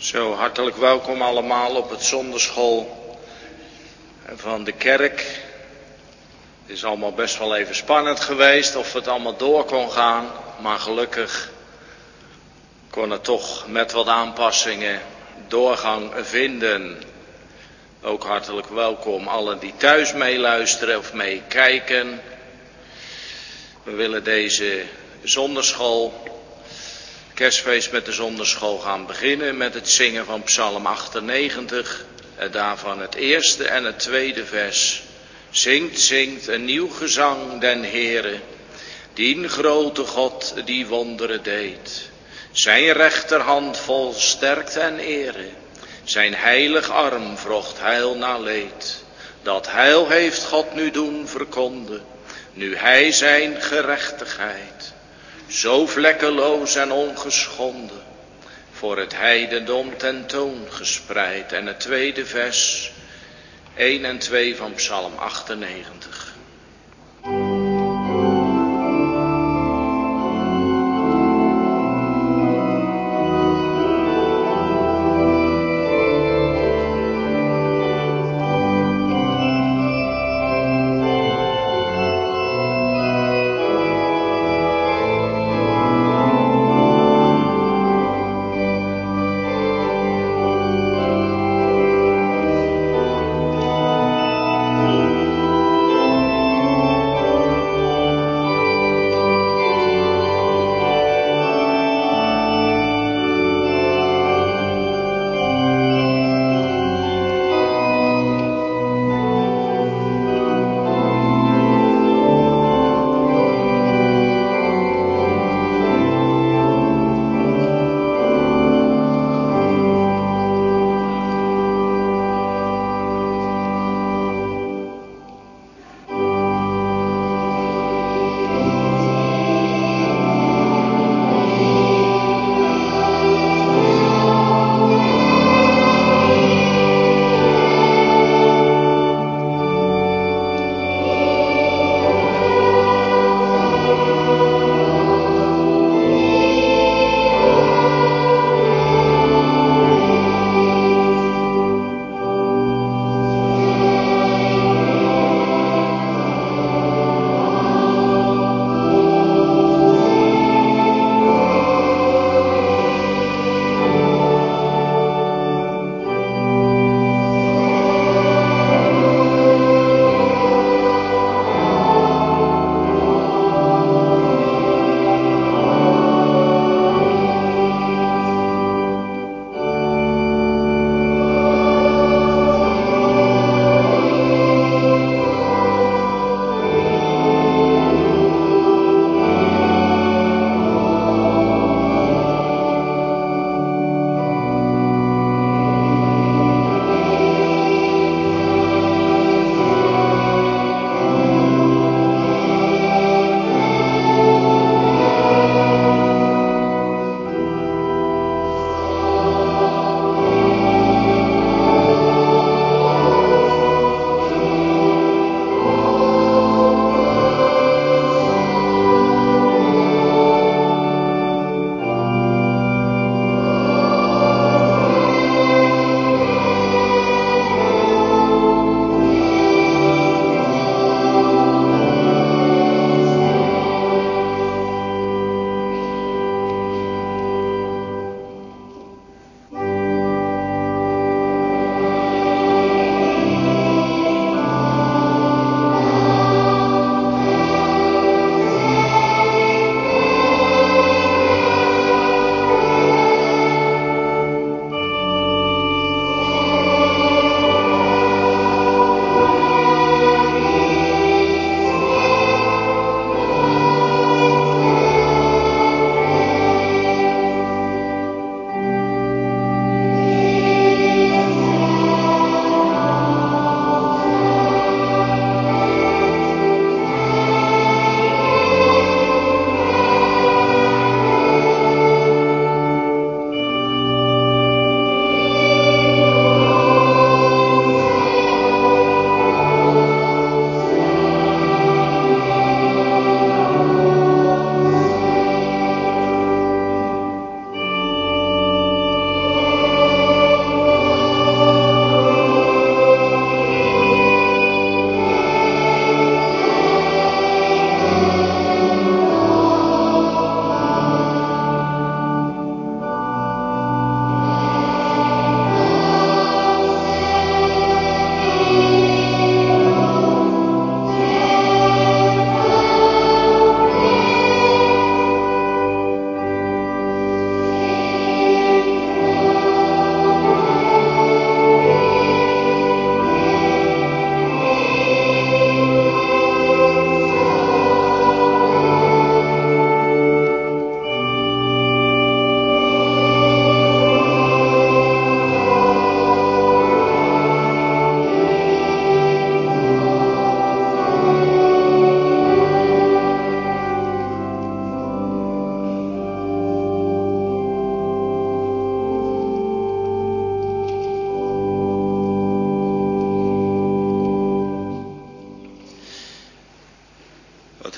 Zo, hartelijk welkom allemaal op het zonderschool van de kerk. Het is allemaal best wel even spannend geweest of het allemaal door kon gaan. Maar gelukkig kon het toch met wat aanpassingen doorgang vinden. Ook hartelijk welkom allen die thuis meeluisteren of meekijken. We willen deze zonderschool, kerstfeest met de zonderschool, gaan beginnen met het zingen van Psalm 98. En daarvan het eerste en het tweede vers. Zingt, zingt een nieuw gezang den Heere, dien grote God die wonderen deed. Zijn rechterhand vol sterkte en ere, zijn heilig arm vrocht heil na leed. Dat heil heeft God nu doen verkonden, nu hij zijn gerechtigheid, zo vlekkeloos en ongeschonden, voor het heidendom tentoon gespreid. En het tweede vers, 1 en 2 van Psalm 98.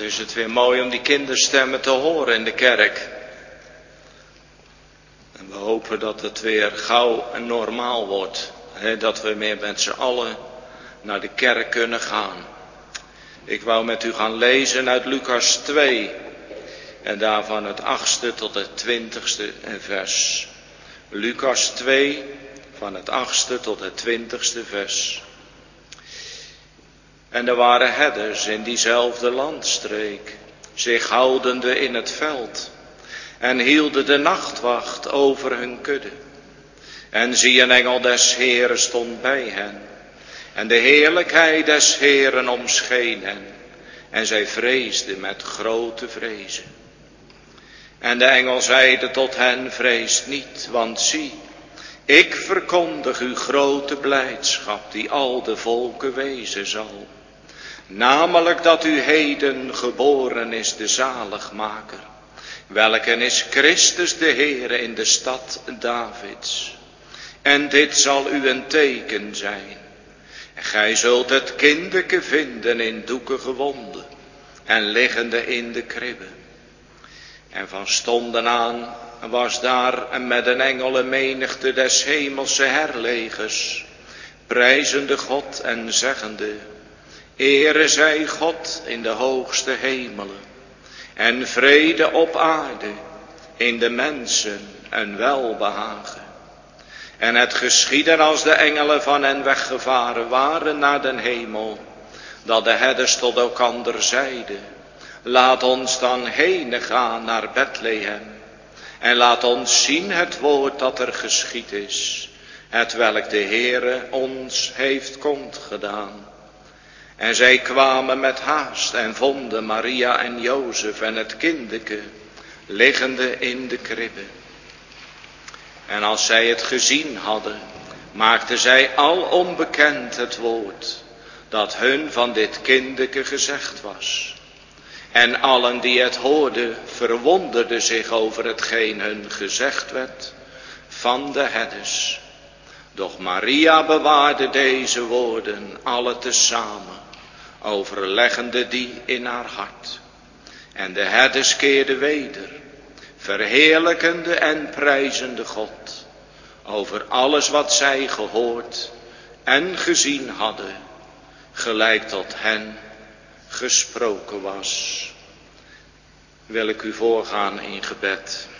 is het weer mooi om die kinderstemmen te horen in de kerk. En we hopen dat het weer gauw en normaal wordt. Dat we weer met z'n allen naar de kerk kunnen gaan. Ik wou met u gaan lezen uit Lucas 2. En daarvan het 8e tot het 20e vers. Lucas 2, van het 8e tot het 20e vers. En er waren herders in diezelfde landstreek, zich houdende in het veld, en hielden de nachtwacht over hun kudde. En zie, een engel des Heeren stond bij hen, en de heerlijkheid des Heeren omscheen hen, en zij vreesden met grote vrezen. En de engel zeide tot hen, vreest niet, want zie, ik verkondig u grote blijdschap, die al de volken wezen zal. Namelijk dat u heden geboren is de zaligmaker, welke is Christus de Heere in de stad Davids. En dit zal u een teken zijn. Gij zult het kindeke vinden in doeken gewonden en liggende in de kribbe. En van stonden aan was daar met een engel een menigte des hemelse herlegers, prijzende God en zeggende, Ere zij God in de hoogste hemelen, en vrede op aarde in de mensen een welbehagen. En het geschiedde als de engelen van hen weggevaren waren naar den hemel, dat de herders tot elkander zeiden, laat ons dan heen gaan naar Bethlehem, en laat ons zien het woord dat er geschied is, hetwelk de Heere ons heeft kondgedaan. En zij kwamen met haast en vonden Maria en Jozef en het kindeke liggende in de kribbe. En als zij het gezien hadden, maakten zij al onbekend het woord dat hun van dit kindeke gezegd was. En allen die het hoorden, verwonderden zich over hetgeen hun gezegd werd van de herders. Doch Maria bewaarde deze woorden alle tezamen, overleggende die in haar hart. En de herders keerden weder, verheerlijkende en prijzende God, over alles wat zij gehoord en gezien hadden, gelijk tot hen gesproken was. Wil ik u voorgaan in gebed.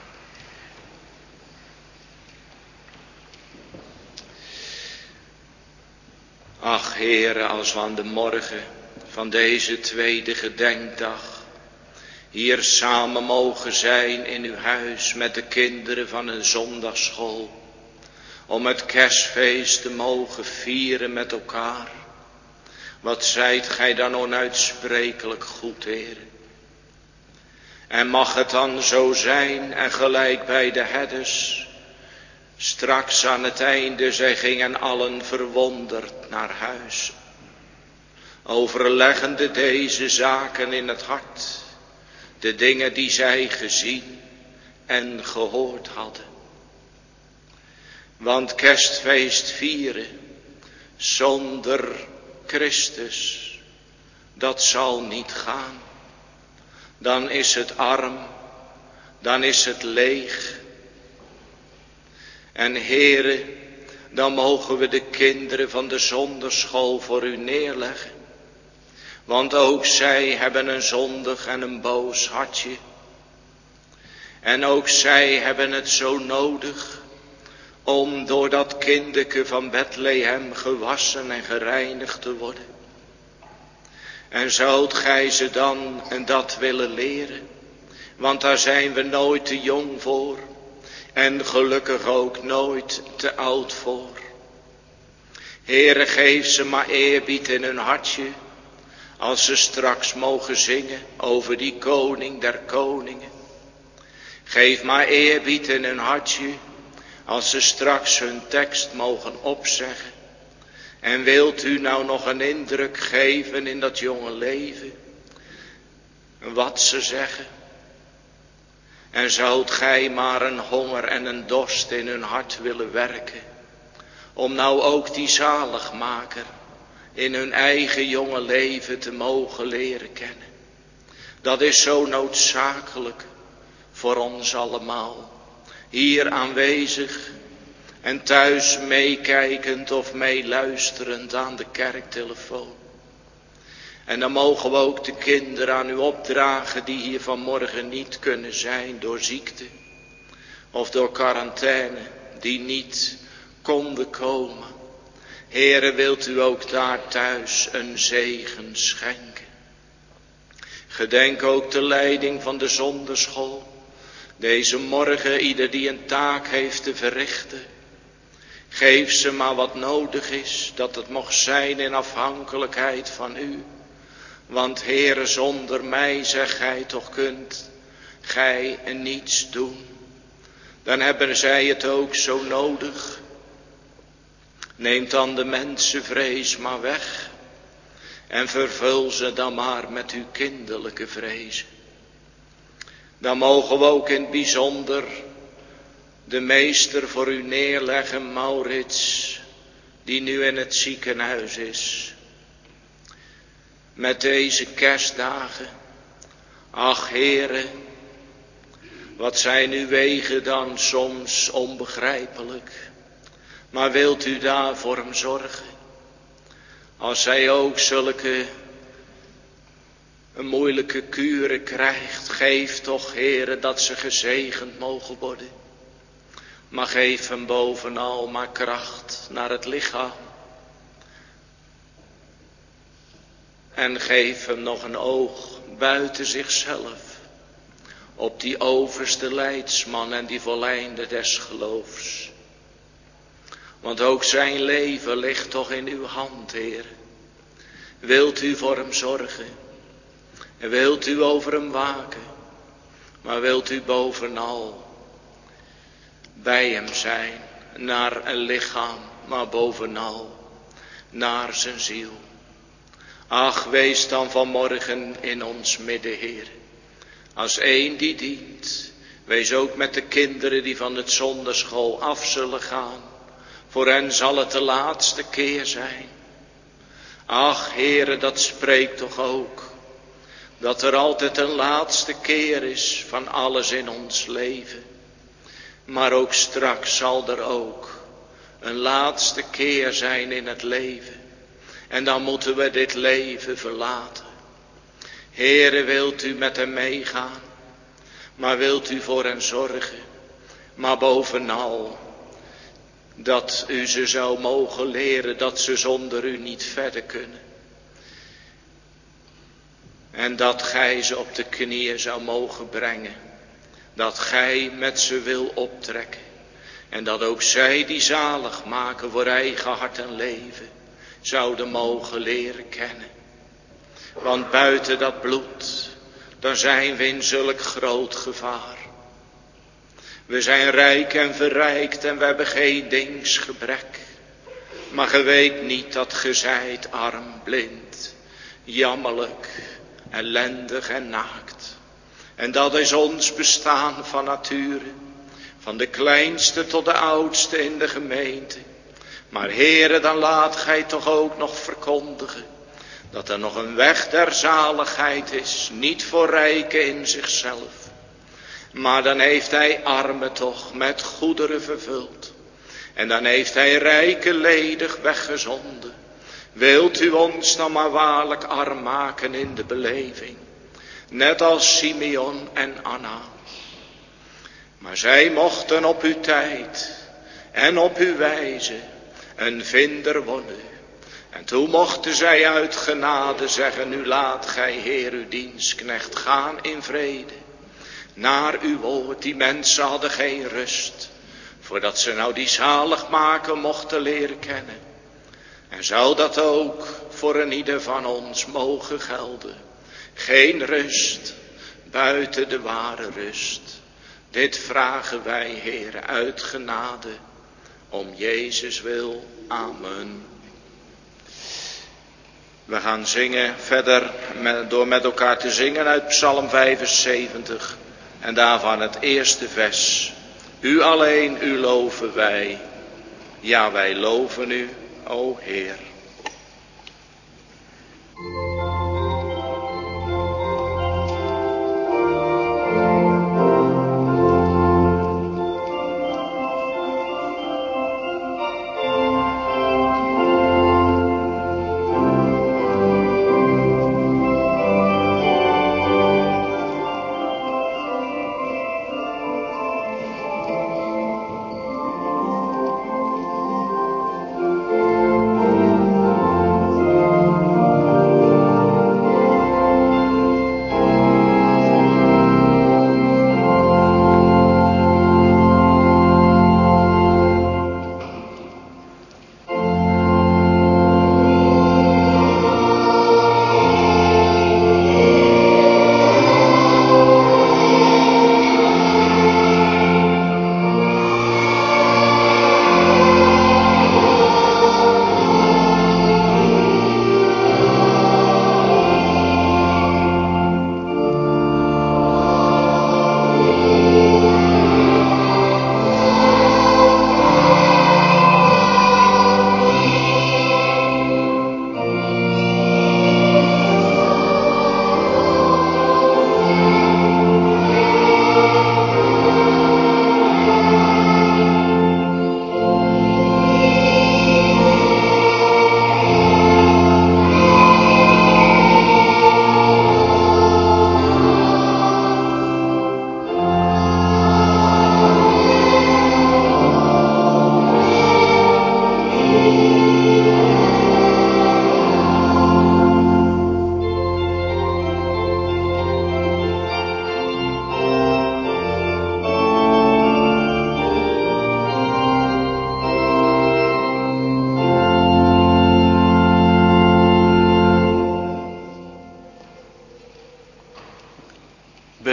Ach Heere, als we aan de morgen van deze tweede gedenkdag hier samen mogen zijn in uw huis met de kinderen van een zondagsschool, om het kerstfeest te mogen vieren met elkaar. Wat zijt gij dan onuitsprekelijk goed, Heere. En mag het dan zo zijn, en gelijk bij de herders, straks aan het einde, zij gingen allen verwonderd naar huis, overleggende deze zaken in het hart, de dingen die zij gezien en gehoord hadden. Want kerstfeest vieren zonder Christus, dat zal niet gaan. Dan is het arm, dan is het leeg. En Heere, dan mogen we de kinderen van de zonderschool voor u neerleggen. Want ook zij hebben een zondig en een boos hartje. En ook zij hebben het zo nodig om door dat kindeke van Bethlehem gewassen en gereinigd te worden. En zoudt gij ze dan dat willen leren? Want daar zijn we nooit te jong voor. En gelukkig ook nooit te oud voor. Heere, geef ze maar eerbied in hun hartje, als ze straks mogen zingen over die koning der koningen. Geef maar eerbied in hun hartje, als ze straks hun tekst mogen opzeggen. En wilt u nou nog een indruk geven in dat jonge leven, wat ze zeggen? En zoudt gij maar een honger en een dorst in hun hart willen werken, om nou ook die zaligmaker in hun eigen jonge leven te mogen leren kennen. Dat is zo noodzakelijk voor ons allemaal. Hier aanwezig en thuis meekijkend of meeluisterend aan de kerktelefoon. En dan mogen we ook de kinderen aan u opdragen die hier vanmorgen niet kunnen zijn door ziekte of door quarantaine, die niet konden komen. Heere, wilt u ook daar thuis een zegen schenken. Gedenk ook de leiding van de zonderschool. Deze morgen ieder die een taak heeft te verrichten. Geef ze maar wat nodig is, dat het mocht zijn in afhankelijkheid van u. Want Heere, zonder mij, zeg gij, toch kunt gij niets doen. Dan hebben zij het ook zo nodig. Neem dan de mensenvrees maar weg. En vervul ze dan maar met uw kinderlijke vrezen. Dan mogen we ook in het bijzonder de meester voor u neerleggen, Maurits, die nu in het ziekenhuis is. Met deze kerstdagen. Ach Heere, wat zijn uw wegen dan soms onbegrijpelijk. Maar wilt u daar voor hem zorgen? Als hij ook zulke een moeilijke kuren krijgt, geef toch, Heere, dat ze gezegend mogen worden. Maar geef hem bovenal maar kracht naar het lichaam. En geef hem nog een oog buiten zichzelf op die overste leidsman en die volleinder des geloofs. Want ook zijn leven ligt toch in uw hand, Heer. Wilt u voor hem zorgen? En wilt u over hem waken? Maar wilt u bovenal bij hem zijn, naar een lichaam, maar bovenal naar zijn ziel. Ach, wees dan vanmorgen in ons midden, Heer. Als één die dient, wees ook met de kinderen die van het zonderschool af zullen gaan. Voor hen zal het de laatste keer zijn. Ach, Heere, dat spreekt toch ook. Dat er altijd een laatste keer is van alles in ons leven. Maar ook straks zal er ook een laatste keer zijn in het leven. En dan moeten we dit leven verlaten. Heere, wilt u met hem meegaan? Maar wilt u voor hen zorgen? Maar bovenal dat u ze zou mogen leren dat ze zonder u niet verder kunnen. En dat gij ze op de knieën zou mogen brengen. Dat gij met ze wil optrekken. En dat ook zij die zalig maken voor eigen hart en leven zouden mogen leren kennen. Want buiten dat bloed, dan zijn we in zulk groot gevaar. We zijn rijk en verrijkt en we hebben geen dingsgebrek. Maar ge weet niet dat ge zijt arm, blind, jammerlijk, ellendig en naakt. En dat is ons bestaan van nature. Van de kleinste tot de oudste in de gemeente. Maar Heere, dan laat gij toch ook nog verkondigen. Dat er nog een weg der zaligheid is. Niet voor rijken in zichzelf. Maar dan heeft hij armen toch met goederen vervuld. En dan heeft hij rijken ledig weggezonden. Wilt u ons dan maar waarlijk arm maken in de beleving. Net als Simeon en Anna. Maar zij mochten op uw tijd en op uw wijze een vinder worden. En toen mochten zij uit genade zeggen, nu laat gij, Heer, uw dienstknecht gaan in vrede. Naar uw woord, die mensen hadden geen rust. Voordat ze nou die zaligmaker mochten leren kennen. En zou dat ook voor een ieder van ons mogen gelden. Geen rust buiten de ware rust. Dit vragen wij, Heer, uit genade. Om Jezus wil. Amen. We gaan zingen verder door met elkaar te zingen uit Psalm 75. En daarvan het eerste vers. U alleen, u loven wij. Ja, wij loven u, o Heer.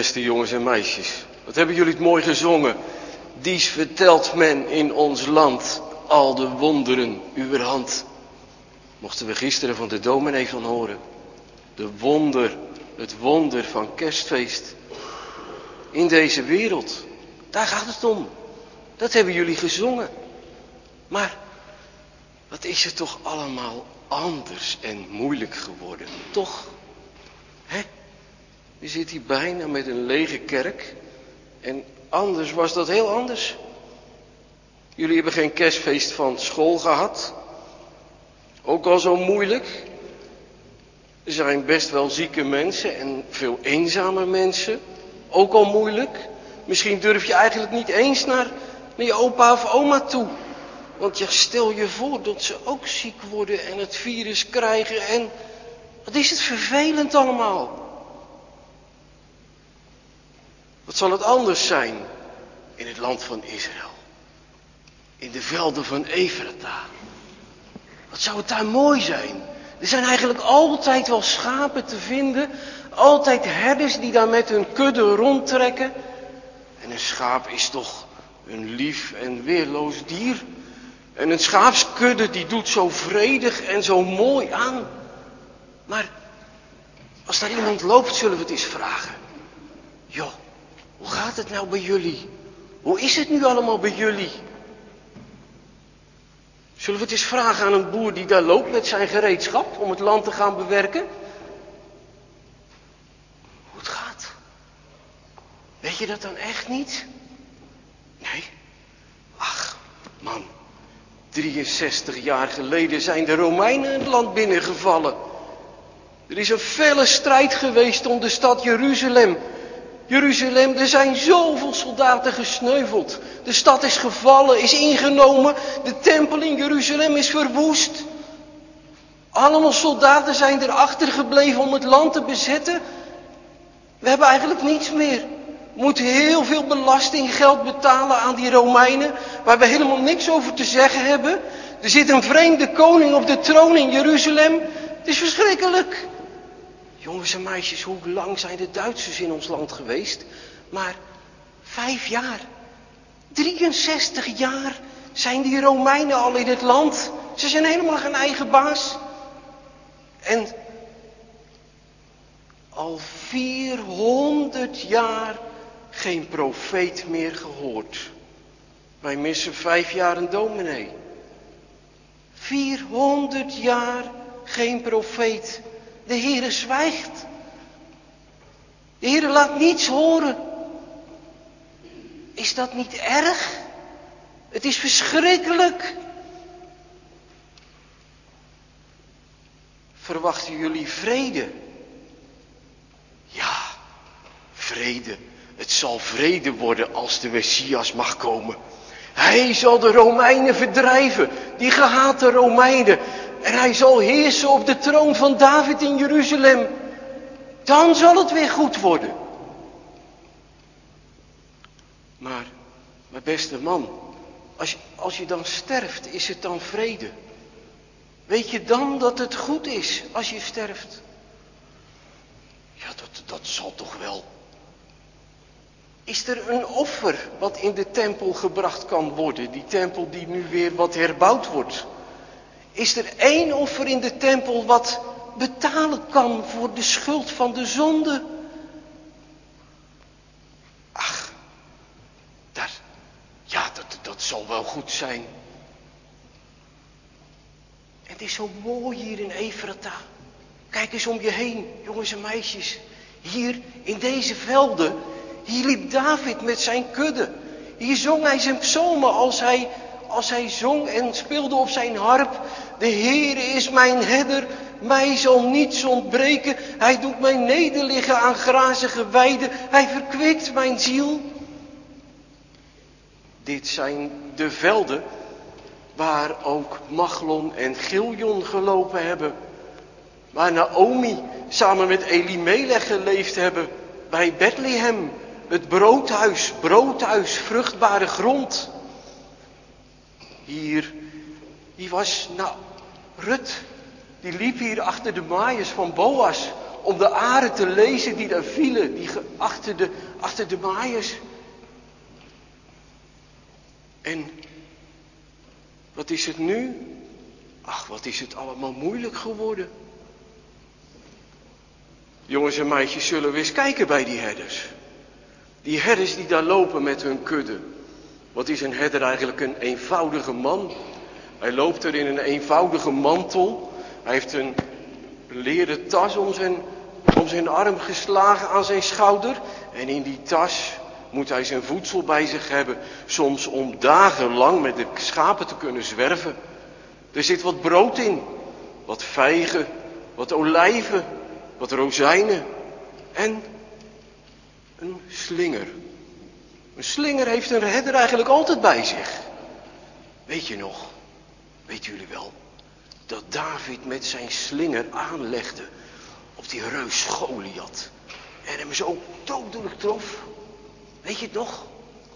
Beste jongens en meisjes, wat hebben jullie het mooi gezongen. Dies vertelt men in ons land, al de wonderen uwer hand. Mochten we gisteren van de dominee van horen. Het wonder van kerstfeest. In deze wereld, daar gaat het om. Dat hebben jullie gezongen. Maar wat is het toch allemaal anders en moeilijk geworden, toch? Hè? Je zit hier bijna met een lege kerk. En anders was dat heel anders. Jullie hebben geen kerstfeest van school gehad. Ook al zo moeilijk. Er zijn best wel zieke mensen en veel eenzame mensen. Ook al moeilijk. Misschien durf je eigenlijk niet eens naar je opa of oma toe. Want ja, stel je voor dat ze ook ziek worden en het virus krijgen. En wat is het vervelend allemaal. Wat zal het anders zijn in het land van Israël? In de velden van Efrata. Wat zou het daar mooi zijn? Er zijn eigenlijk altijd wel schapen te vinden. Altijd herders die daar met hun kudde rondtrekken. En een schaap is toch een lief en weerloos dier. En een schaapskudde die doet zo vredig en zo mooi aan. Maar als daar iemand loopt, zullen we het eens vragen. Joh, hoe gaat het nou bij jullie? Hoe is het nu allemaal bij jullie? Zullen we het eens vragen aan een boer die daar loopt met zijn gereedschap om het land te gaan bewerken? Hoe het gaat? Weet je dat dan echt niet? Nee? Ach, man. 63 jaar geleden zijn de Romeinen het land binnengevallen. Er is een felle strijd geweest om de stad Jeruzalem. Er zijn zoveel soldaten gesneuveld. De stad is gevallen, is ingenomen. De tempel in Jeruzalem is verwoest. Allemaal soldaten zijn erachter gebleven om het land te bezetten. We hebben eigenlijk niets meer. We moeten heel veel belastinggeld betalen aan die Romeinen, waar we helemaal niks over te zeggen hebben. Er zit een vreemde koning op de troon in Jeruzalem. Het is verschrikkelijk. Jongens en meisjes, hoe lang zijn de Duitsers in ons land geweest? Maar 5 jaar. 63 jaar zijn die Romeinen al in het land. Ze zijn helemaal geen eigen baas. En al 400 jaar geen profeet meer gehoord. Wij missen 5 jaar een dominee. 400 jaar geen profeet. De Heere zwijgt. De Heere laat niets horen. Is dat niet erg? Het is verschrikkelijk. Verwachten jullie vrede? Ja, vrede. Het zal vrede worden als de Messias mag komen. Hij zal de Romeinen verdrijven, die gehate Romeinen. En hij zal heersen op de troon van David in Jeruzalem. Dan zal het weer goed worden. Maar beste man, als je dan sterft, is het dan vrede? Weet je dan dat het goed is als je sterft? Ja, dat zal toch wel. Is er een offer wat in de tempel gebracht kan worden? Die tempel die nu weer wat herbouwd wordt. Is er één offer in de tempel wat betalen kan voor de schuld van de zonde? Ach, dat zal wel goed zijn. En het is zo mooi hier in Efrata. Kijk eens om je heen, jongens en meisjes. Hier in deze velden, hier liep David met zijn kudde. Hier zong hij zijn psalmen als hij zong en speelde op zijn harp. De Heere is mijn herder, mij zal niets ontbreken. Hij doet mij nederliggen aan grazige weiden. Hij verkwikt mijn ziel. Dit zijn de velden waar ook Machlon en Giljon gelopen hebben. Waar Naomi samen met Elimelech geleefd hebben bij Bethlehem. Het broodhuis, vruchtbare grond. Hier was Rut, die liep hier achter de maaiers van Boas om de aren te lezen die daar vielen, die achter de maaiers. En wat is het nu? Ach, wat is het allemaal moeilijk geworden. Jongens en meisjes, zullen we eens kijken bij die herders. Die herders die daar lopen met hun kudde. Wat is een herder eigenlijk? Een eenvoudige man. Hij loopt er in een eenvoudige mantel. Hij heeft een leren tas om zijn arm geslagen aan zijn schouder. En in die tas moet hij zijn voedsel bij zich hebben. Soms om dagenlang met de schapen te kunnen zwerven. Er zit wat brood in. Wat vijgen. Wat olijven. Wat rozijnen. En een slinger. Een slinger heeft een herder eigenlijk altijd bij zich. Weet je nog? Weet jullie wel? Dat David met zijn slinger aanlegde op die reus Goliat. En hem zo dodelijk trof. Weet je het nog?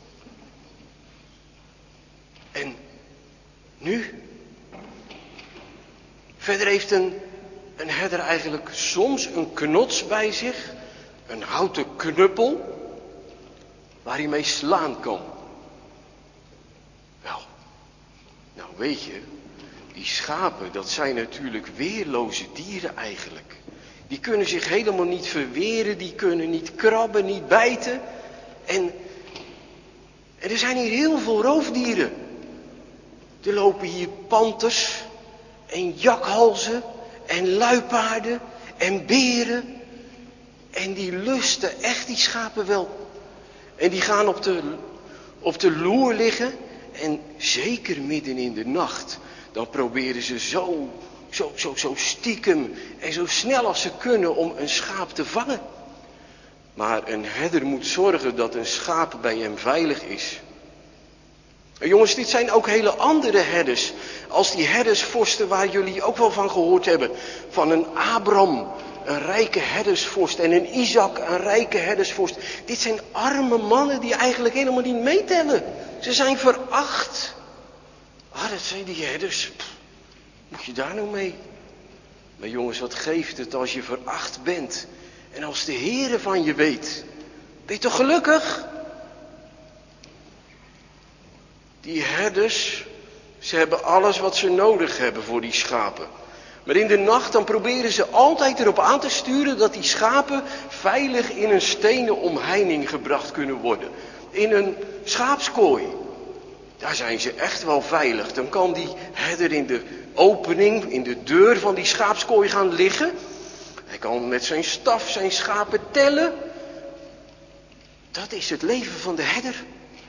En nu? Verder heeft een herder eigenlijk soms een knots bij zich. Een houten knuppel. Waar hij mee slaan kan. Wel, nou weet je, die schapen, dat zijn natuurlijk weerloze dieren eigenlijk. Die kunnen zich helemaal niet verweren, die kunnen niet krabben, niet bijten. En er zijn hier heel veel roofdieren. Er lopen hier panters en jakhalzen en luipaarden en beren. En die lusten echt die schapen wel. En die gaan op de loer liggen. En zeker midden in de nacht. Dan proberen ze zo stiekem en zo snel als ze kunnen om een schaap te vangen. Maar een herder moet zorgen dat een schaap bij hem veilig is. En jongens, dit zijn ook hele andere herders. Als die herdersvorsten waar jullie ook wel van gehoord hebben. Van een Abraham, een rijke herdersvorst. En een Isaac, een rijke herdersvorst. Dit zijn arme mannen die eigenlijk helemaal niet meetellen. Ze zijn veracht. Dat zijn die herders. Moet je daar nou mee? Maar jongens, wat geeft het als je veracht bent? En als de Heere van je weet. Ben je toch gelukkig? Die herders, ze hebben alles wat ze nodig hebben voor die schapen. Maar in de nacht dan proberen ze altijd erop aan te sturen dat die schapen veilig in een stenen omheining gebracht kunnen worden. In een schaapskooi. Daar zijn ze echt wel veilig. Dan kan die herder in de opening, in de deur van die schaapskooi gaan liggen. Hij kan met zijn staf zijn schapen tellen. Dat is het leven van de herder.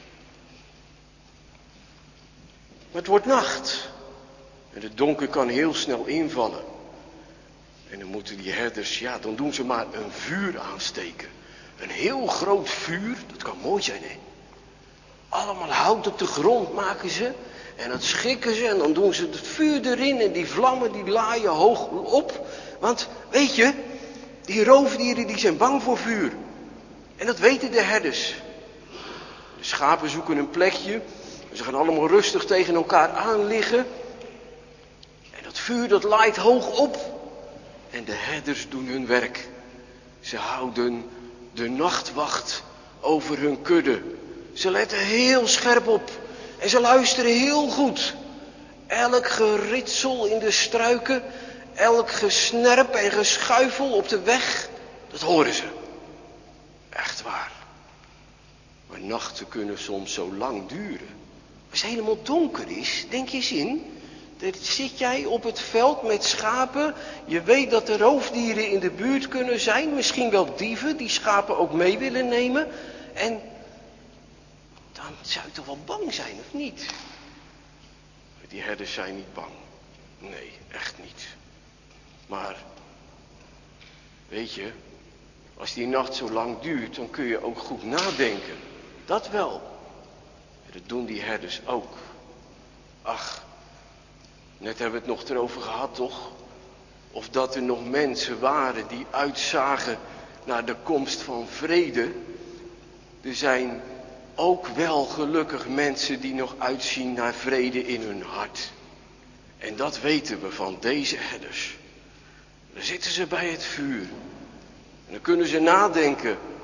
Maar het wordt nacht. En het donker kan heel snel invallen. En dan moeten die herders, dan doen ze maar een vuur aansteken. Een heel groot vuur, dat kan mooi zijn, hè. Allemaal hout op de grond maken ze. En dat schikken ze en dan doen ze het vuur erin. En die vlammen die laaien hoog op. Want, weet je, die roofdieren die zijn bang voor vuur. En dat weten de herders. De schapen zoeken een plekje. Ze gaan allemaal rustig tegen elkaar aan liggen. En dat vuur dat laait hoog op. En de herders doen hun werk. Ze houden de nachtwacht over hun kudde. Ze letten heel scherp op. En ze luisteren heel goed. Elk geritsel in de struiken. Elk gesnerp en geschuifel op de weg. Dat horen ze. Echt waar. Maar nachten kunnen soms zo lang duren. Als het helemaal donker is, denk je eens in. Dan zit jij op het veld met schapen. Je weet dat er roofdieren in de buurt kunnen zijn. Misschien wel dieven die schapen ook mee willen nemen. En dan zou je toch wel bang zijn, of niet? Die herders zijn niet bang. Nee, echt niet. Maar, weet je, als die nacht zo lang duurt, dan kun je ook goed nadenken. Dat wel. En dat doen die herders ook. Ach, net hebben we het nog erover gehad, toch? Of dat er nog mensen waren die uitzagen naar de komst van vrede. Er zijn ook wel gelukkig mensen die nog uitzien naar vrede in hun hart. En dat weten we van deze herders. Dan zitten ze bij het vuur. En dan kunnen ze nadenken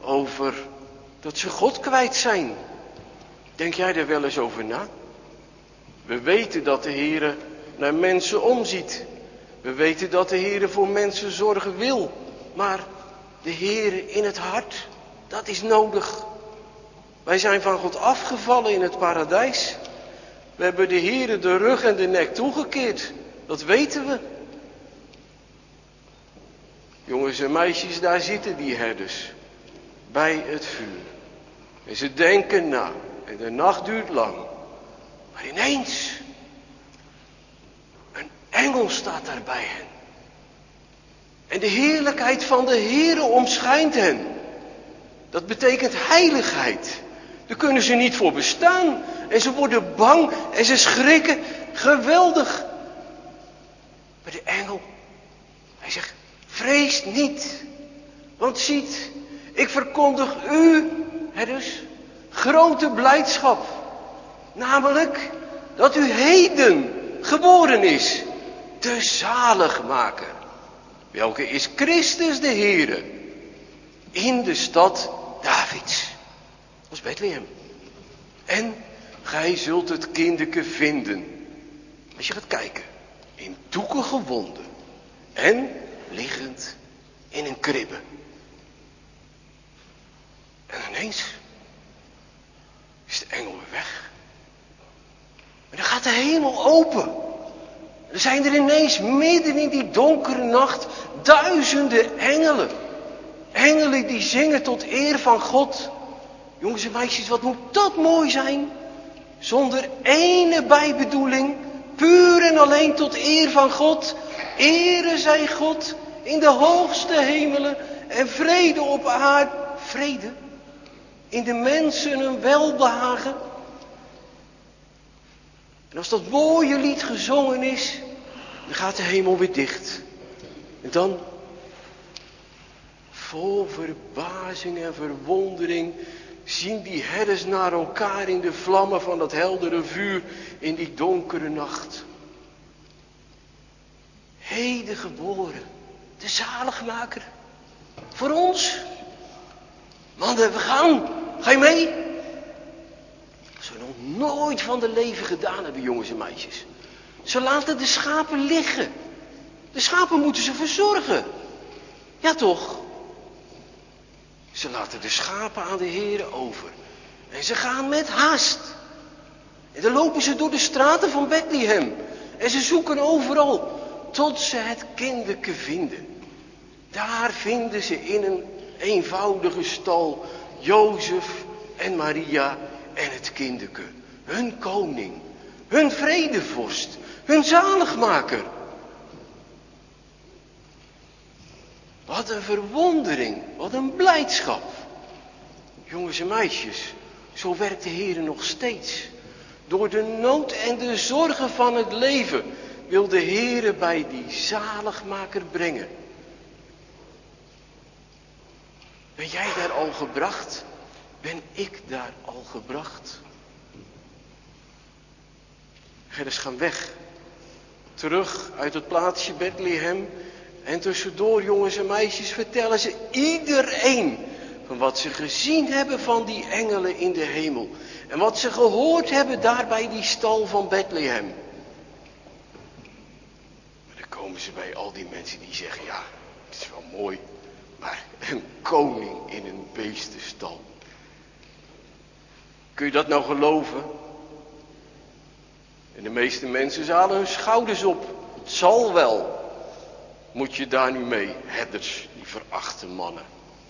over dat ze God kwijt zijn. Denk jij daar wel eens over na? We weten dat de Heere naar mensen omziet. We weten dat de Heere voor mensen zorgen wil. Maar de Heere in het hart, dat is nodig. Wij zijn van God afgevallen in het paradijs. We hebben de Heere de rug en de nek toegekeerd. Dat weten we. Jongens en meisjes, daar zitten die herders. Bij het vuur. En ze denken na. En de nacht duurt lang. Maar ineens. Een engel staat daar bij hen. En de heerlijkheid van de Heere omschijnt hen. Dat betekent heiligheid. Daar kunnen ze niet voor bestaan. En ze worden bang en ze schrikken. Geweldig. Maar de engel, hij zegt, vrees niet. Want ziet, ik verkondig u, herders, grote blijdschap. Namelijk dat u heden geboren is. De zaligmaker. Welke is Christus de Heere. In de stad Davids. Dat is Bethlehem. En gij zult het kindeke vinden. Als je gaat kijken. In doeken gewonden. En liggend in een kribbe. En ineens is de engel weer weg. En dan gaat de hemel open. Er zijn er ineens midden in die donkere nacht duizenden engelen. Engelen die zingen tot eer van God. Jongens en meisjes, wat moet dat mooi zijn. Zonder ene bijbedoeling. Puur en alleen tot eer van God. Ere zij God in de hoogste hemelen. En vrede op aarde. Vrede. In de mensen een welbehagen. En als dat mooie lied gezongen is, dan gaat de hemel weer dicht. En dan, vol verbazing en verwondering, zien die herders naar elkaar in de vlammen van dat heldere vuur in die donkere nacht. Heden geboren, de zaligmaker. Voor ons. Mannen, we gaan. Ga je mee? Als we nog nooit van de leven gedaan hebben, jongens en meisjes. Ze laten de schapen liggen. De schapen moeten ze verzorgen. Ja toch? Ze laten de schapen aan de Heere over. En ze gaan met haast. En dan lopen ze door de straten van Bethlehem. En ze zoeken overal. Tot ze het kindeke vinden. Daar vinden ze in een eenvoudige stal Jozef en Maria en het kindeke. Hun koning. Hun vredevorst. Hun zaligmaker. Wat een verwondering. Wat een blijdschap. Jongens en meisjes. Zo werkt de Heer nog steeds. Door de nood en de zorgen van het leven wil de Heer bij die zaligmaker brengen. Ben jij daar al gebracht? Ben ik daar al gebracht? Herders gaan weg. Terug uit het plaatsje Bethlehem. En tussendoor, jongens en meisjes, vertellen ze iedereen van wat ze gezien hebben van die engelen in de hemel. En wat ze gehoord hebben daar bij die stal van Bethlehem. Maar dan komen ze bij al die mensen die zeggen, ja, het is wel mooi, maar een koning in een beestenstal. Kun je dat nou geloven? En de meeste mensen halen hun schouders op. Het zal wel. Moet je daar nu mee, herders, die verachte mannen.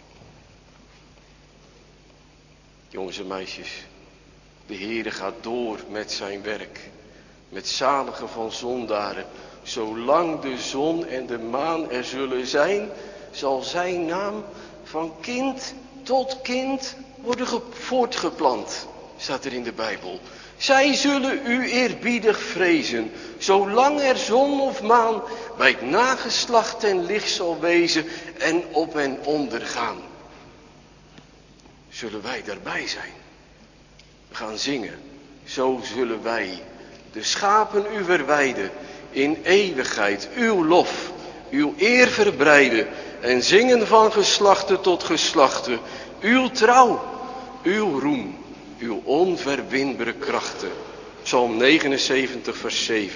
Jongens en meisjes, de Heere gaat door met zijn werk. Met zaligen van zondaren. Zolang de zon en de maan er zullen zijn, zal zijn naam van kind tot kind worden voortgeplant. Staat er in de Bijbel. Zij zullen u eerbiedig vrezen, zolang er zon of maan bij het nageslacht ten licht zal wezen en op en ondergaan. Zullen wij daarbij zijn? We gaan zingen, zo zullen wij de schapen u verwijden, in eeuwigheid uw lof, uw eer verbreiden en zingen van geslachte tot geslachte, uw trouw, uw roem, uw onverwinbare krachten. Psalm 79, vers 7.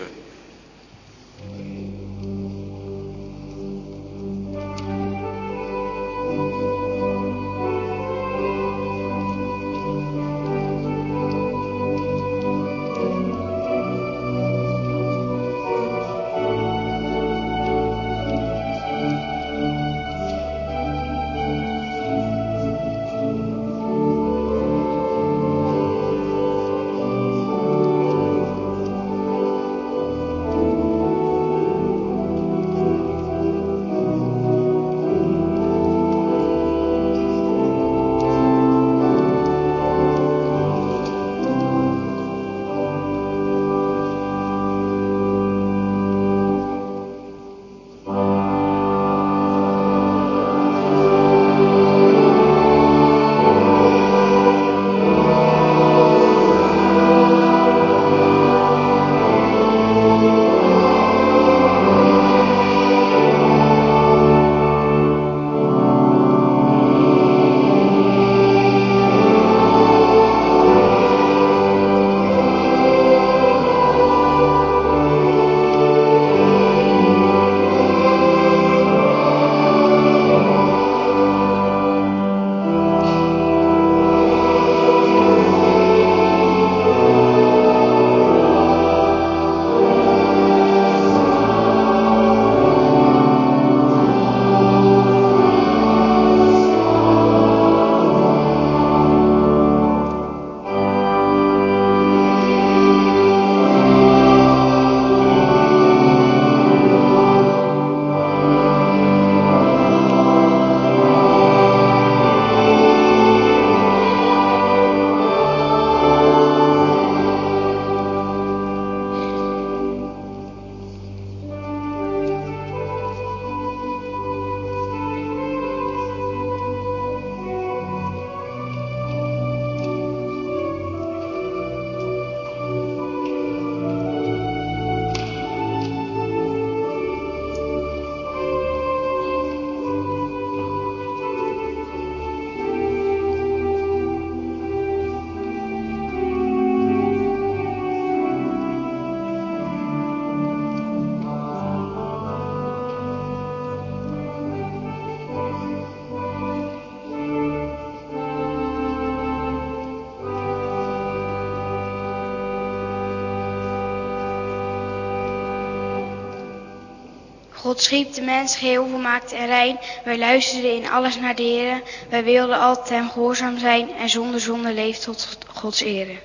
God schiep de mens geheel volmaakt en rein. Wij luisterden in alles naar de Heere. Wij wilden altijd hem gehoorzaam zijn en zonder zonde leven tot Gods ere.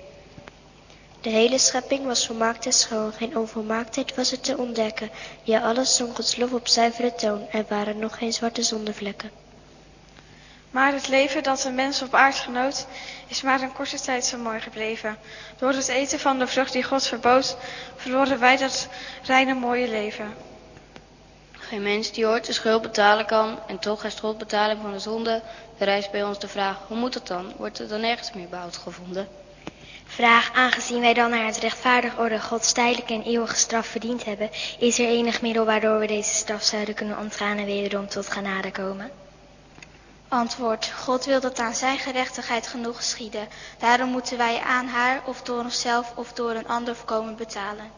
De hele schepping was volmaakt en schoon, geen onvolmaaktheid was er te ontdekken. Ja, alles zong Gods lof op zuivere toon, er waren nog geen zwarte zondevlekken. Maar het leven dat een mens op aarde genoot, is maar een korte tijd zo mooi gebleven. Door het eten van de vrucht die God verbood, verloren wij dat reine mooie leven. Geen mens die ooit de schuld betalen kan en toch is schuldbetaling van de zonde. Er rijst bij ons de vraag, hoe moet het dan? Wordt er dan nergens meer behoud gevonden? Vraag, aangezien wij dan naar het rechtvaardig orde Gods tijdelijke en eeuwige straf verdiend hebben, is er enig middel waardoor we deze straf zouden kunnen ontgaan en wederom tot genade komen? Antwoord, God wil dat aan zijn gerechtigheid genoeg geschieden. Daarom moeten wij aan haar of door onszelf of door een ander voorkomen betalen.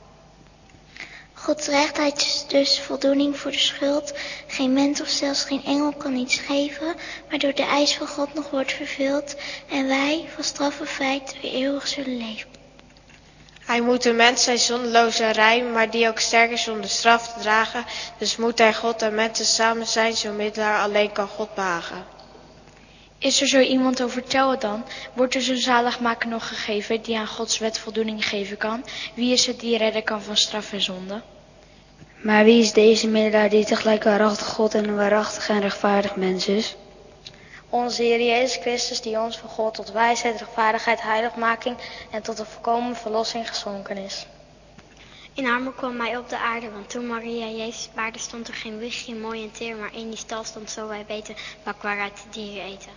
Gods rechtheid is dus voldoening voor de schuld. Geen mens of zelfs geen engel kan iets geven, waardoor de eis van God nog wordt vervuld en wij, van straffe feit, weer eeuwig zullen leven. Hij moet de mens zijn zondeloos en rein, maar die ook sterk is om de straf te dragen. Dus moet hij God en mensen samen zijn, zo middelaar alleen kan God behagen. Is er zo iemand, vertel het dan? Wordt er zo'n zaligmaker nog gegeven die aan Gods wet voldoening geven kan? Wie is het die redden kan van straf en zonde? Maar wie is deze middelaar die tegelijk waarachtig God en een waarachtig en rechtvaardig mens is? Onze Heer Jezus Christus die ons van God tot wijsheid, rechtvaardigheid, heiligmaking en tot een volkomen verlossing geschonken is. In armoe kwam hij op de aarde, want toen Maria Jezus baarde stond er geen wiegje mooi en teer, maar in die stal stond zo wij weten bak waaruit de dieren eten.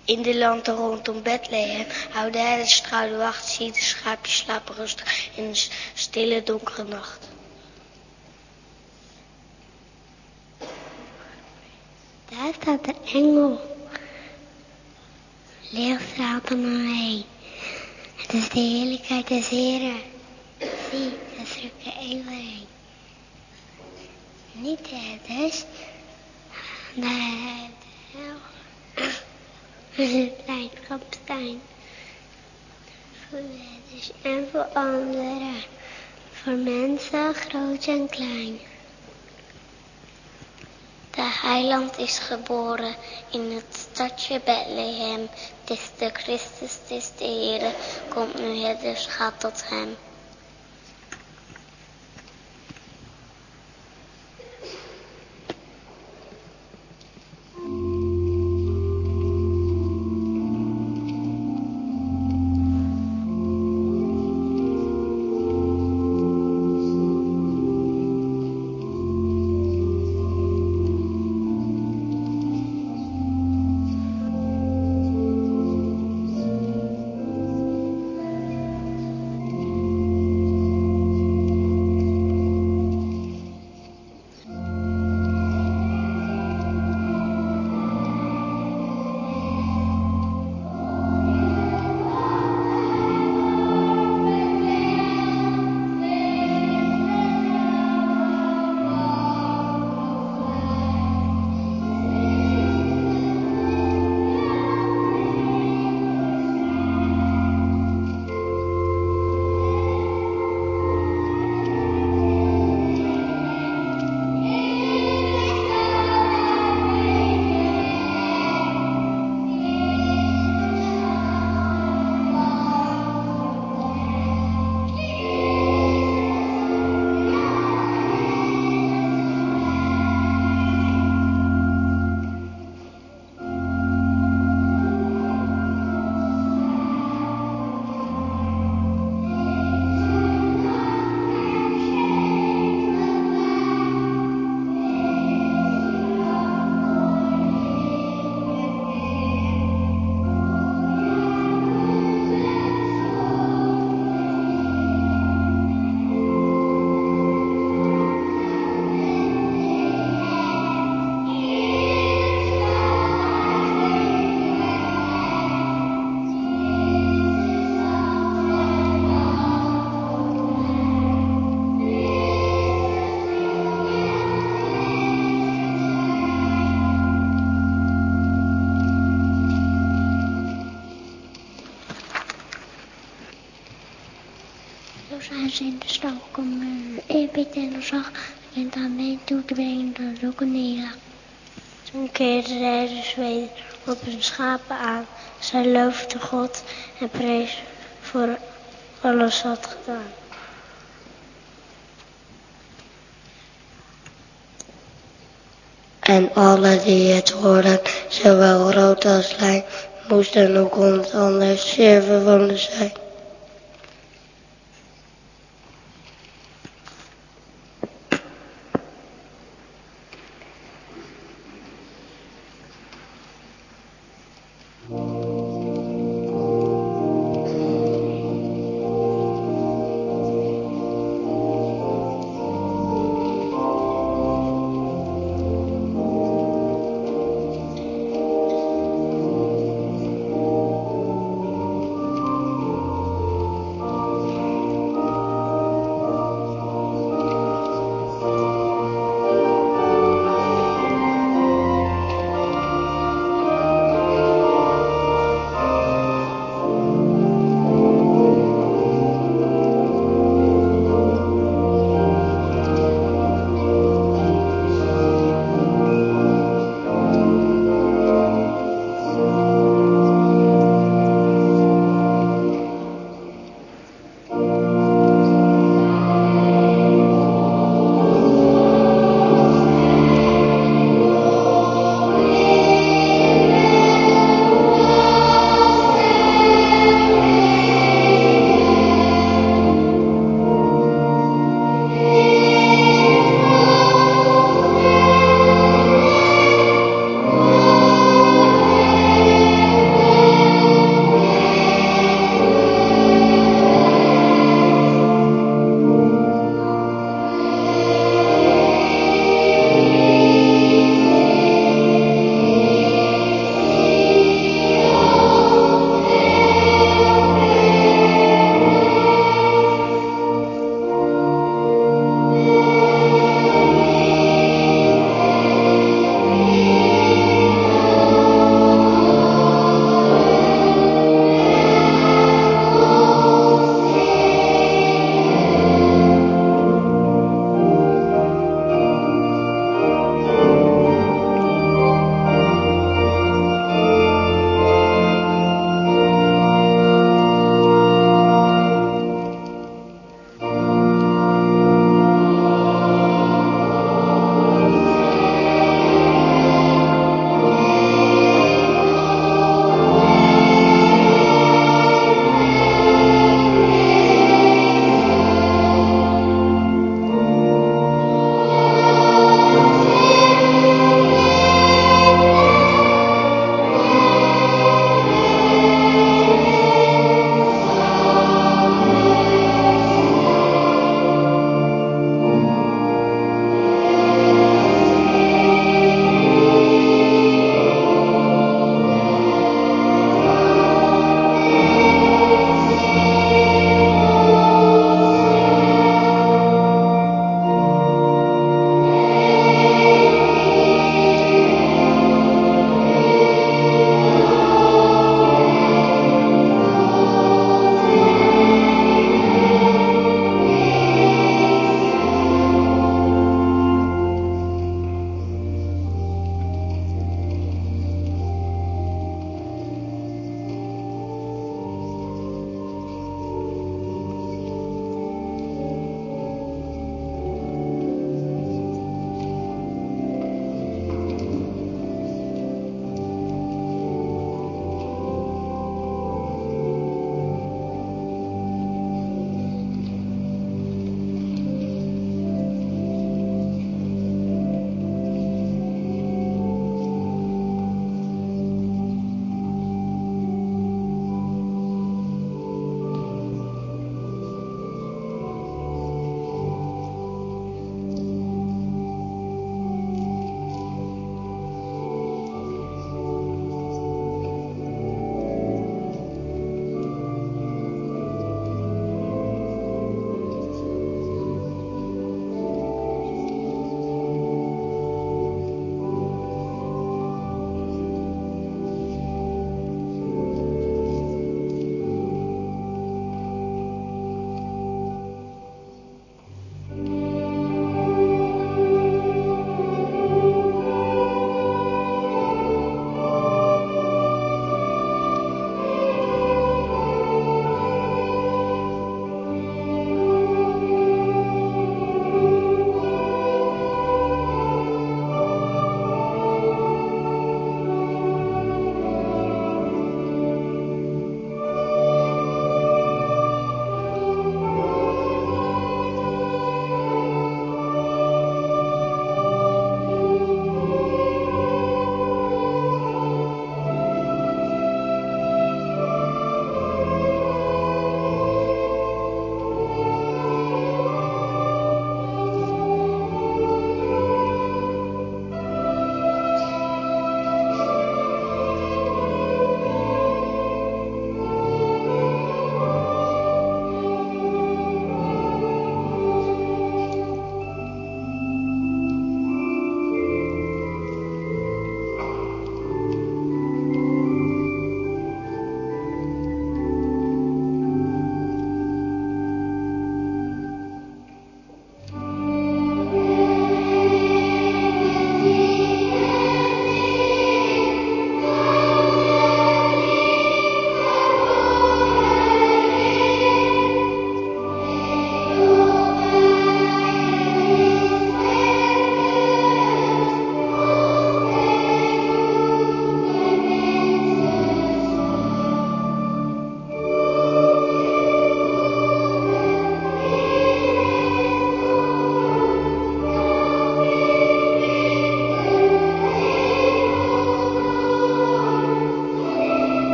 In de landen rondom Bethlehem houden herders trouw de wacht, zie de schaapjes slapen rustig in een stille donkere nacht. Daar staat de engel. Licht straalt om hem heen. Het is de heerlijkheid des Heren. Zie, daar schrikken engelen heen. Niet de herders, maar het blijdschapstein. Voor herders en voor anderen. Voor mensen, groot en klein. De heiland is geboren in het stadje Bethlehem. Het is de Christus, het is de Heere. Komt nu herders, gaat tot hem. In de stad komen eerbied en ontzag en daarmee toe te brengen door zulke nederlaag. Toen keerden de herders weder op hun schapen aan. Zij loofden God en prees voor alles wat gedaan. En alle die het hoorden, zowel groot als klein, moesten ook onder anders zeer verwonderd zijn.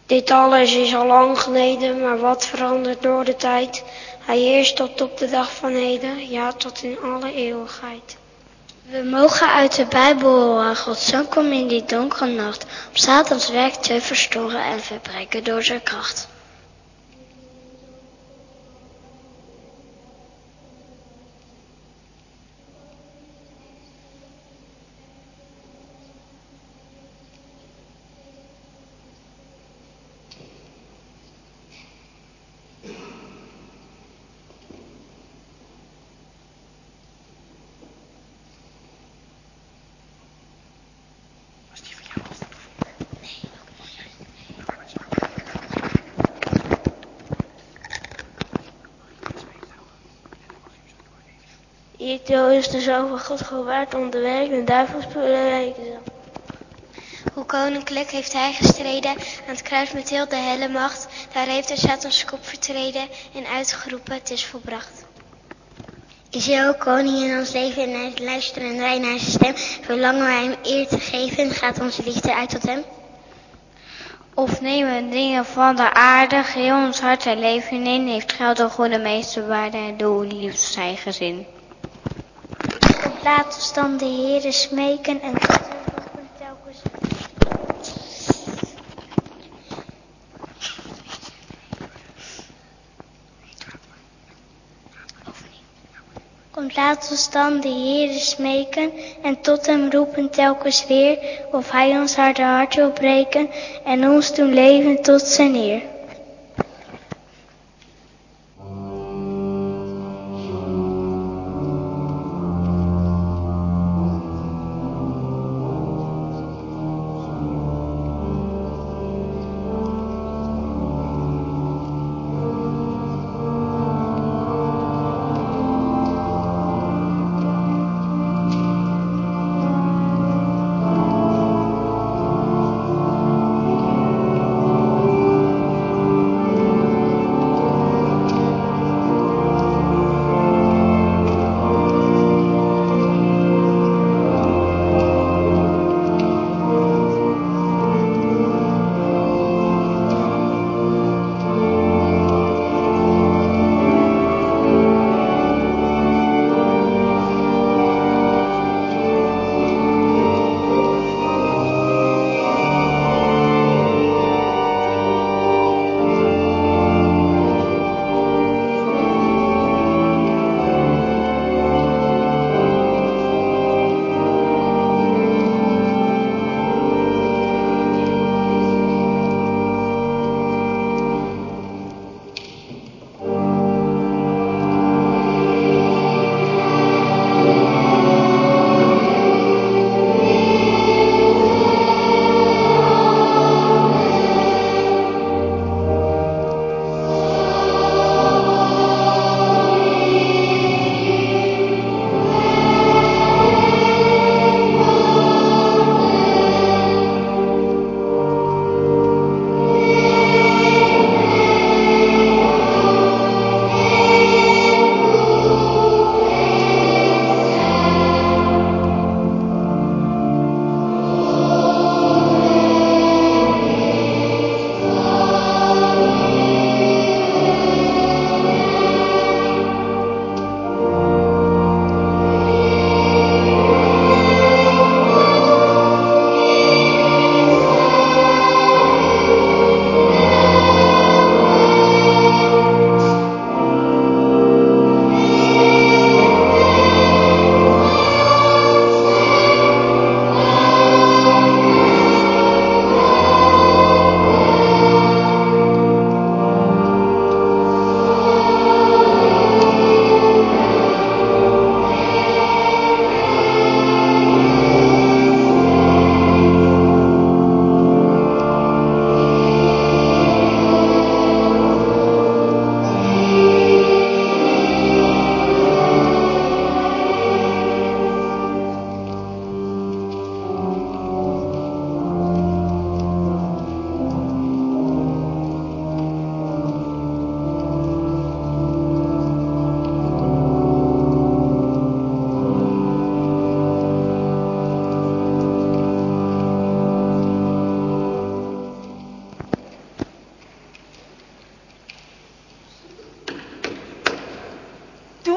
Dit alles is al lang geleden, maar wat verandert door de tijd. Hij heerst tot op de dag van heden, ja tot in alle eeuwigheid. We mogen uit de Bijbel horen, Gods zoon komt in die donkere nacht, om Satans werk te verstoren en verbreken door zijn kracht. Hiertoe is de Zoon van God gewaard om de werk en duivels te bereiken. Hoe koninklijk heeft hij gestreden aan het kruis met heel de helle macht. Daar heeft hij Satans kop vertreden en uitgeroepen, het is volbracht. Is hij ook koning in ons leven en hij luisteren en wij naar zijn stem. Verlangen wij hem eer te geven, gaat onze liefde uit tot hem. Of nemen dingen van de aarde, geheel ons hart en leven in, heeft geld een goede meesterwaarde en doel liefst zijn gezin. Laat ons dan de Heere smeken en roepen telkens. Komt, laat ons dan de Heere smeken en tot hem roepen telkens weer, of hij ons harde hart wil breken en ons doen leven tot zijn eer.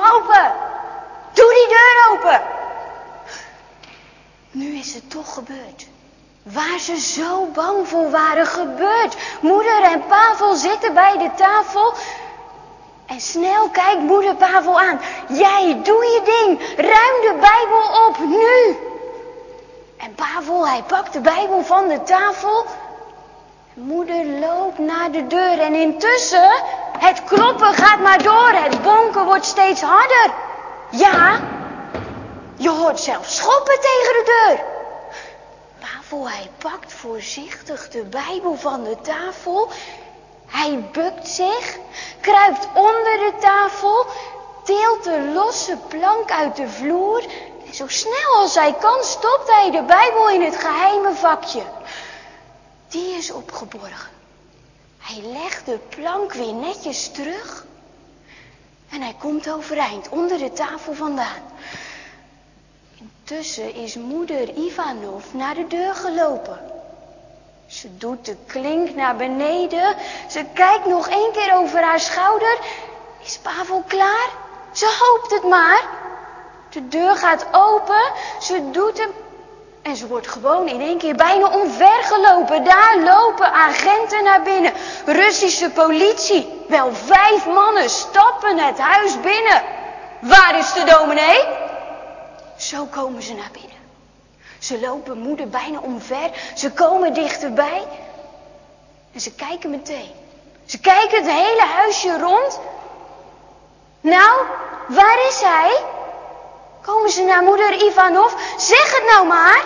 open! Doe die deur open! Nu is het toch gebeurd. Waar ze zo bang voor waren, gebeurd. Moeder en Pavel zitten bij de tafel. En snel kijkt moeder Pavel aan. Jij, doe je ding. Ruim de Bijbel op, nu. En Pavel, hij pakt de Bijbel van de tafel. Moeder loopt naar de deur. En intussen, het kloppen gaat maar door. Het bonken wordt steeds harder. Ja, je hoort zelfs schoppen tegen de deur. Pavel, hij pakt voorzichtig de Bijbel van de tafel. Hij bukt zich, kruipt onder de tafel, tilt de losse plank uit de vloer. En zo snel als hij kan stopt hij de Bijbel in het geheime vakje. Die is opgeborgen. Hij legt de plank weer netjes terug. En hij komt overeind onder de tafel vandaan. Intussen is moeder Ivanov naar de deur gelopen. Ze doet de klink naar beneden. Ze kijkt nog 1 keer over haar schouder. Is Pavel klaar? Ze hoopt het maar. De deur gaat open. Ze doet hem. En ze wordt gewoon in 1 keer bijna omvergelopen. Daar lopen agenten naar binnen. Russische politie. Wel 5 mannen stappen het huis binnen. Waar is de dominee? Zo komen ze naar binnen. Ze lopen moeder bijna omver. Ze komen dichterbij. En ze kijken meteen. Ze kijken het hele huisje rond. Nou, waar is hij? Komen ze naar moeder Ivanov. Zeg het nou maar.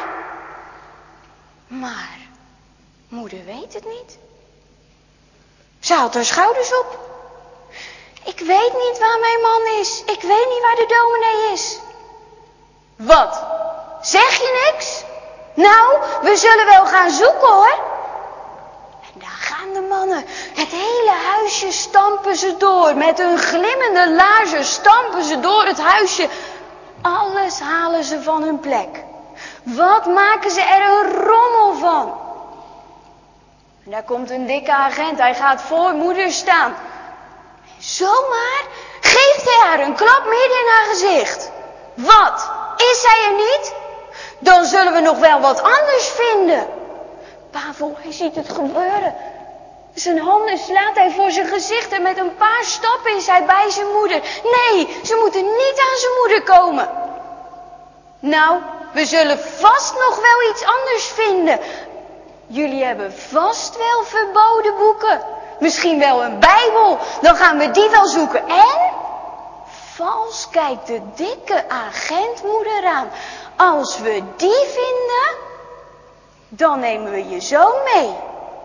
Maar moeder weet het niet. Ze haalt haar schouders op. Ik weet niet waar mijn man is. Ik weet niet waar de dominee is. Wat? Zeg je niks? Nou, we zullen wel gaan zoeken hoor. En daar gaan de mannen. Het hele huisje stampen ze door. Met hun glimmende laarzen stampen ze door het huisje. Alles halen ze van hun plek. Wat maken ze er een rommel van? En daar komt een dikke agent. Hij gaat voor moeder staan. En zomaar geeft hij haar een klap midden in haar gezicht. Wat? Is hij er niet? Dan zullen we nog wel wat anders vinden. Pavel, hij ziet het gebeuren. Zijn handen slaat hij voor zijn gezicht en met een paar stappen is hij bij zijn moeder. Nee, ze moeten niet aan zijn moeder komen. Nou, we zullen vast nog wel iets anders vinden. Jullie hebben vast wel verboden boeken. Misschien wel een Bijbel. Dan gaan we die wel zoeken. En? Vals kijkt de dikke agent moeder aan. Als we die vinden, dan nemen we je zoon mee.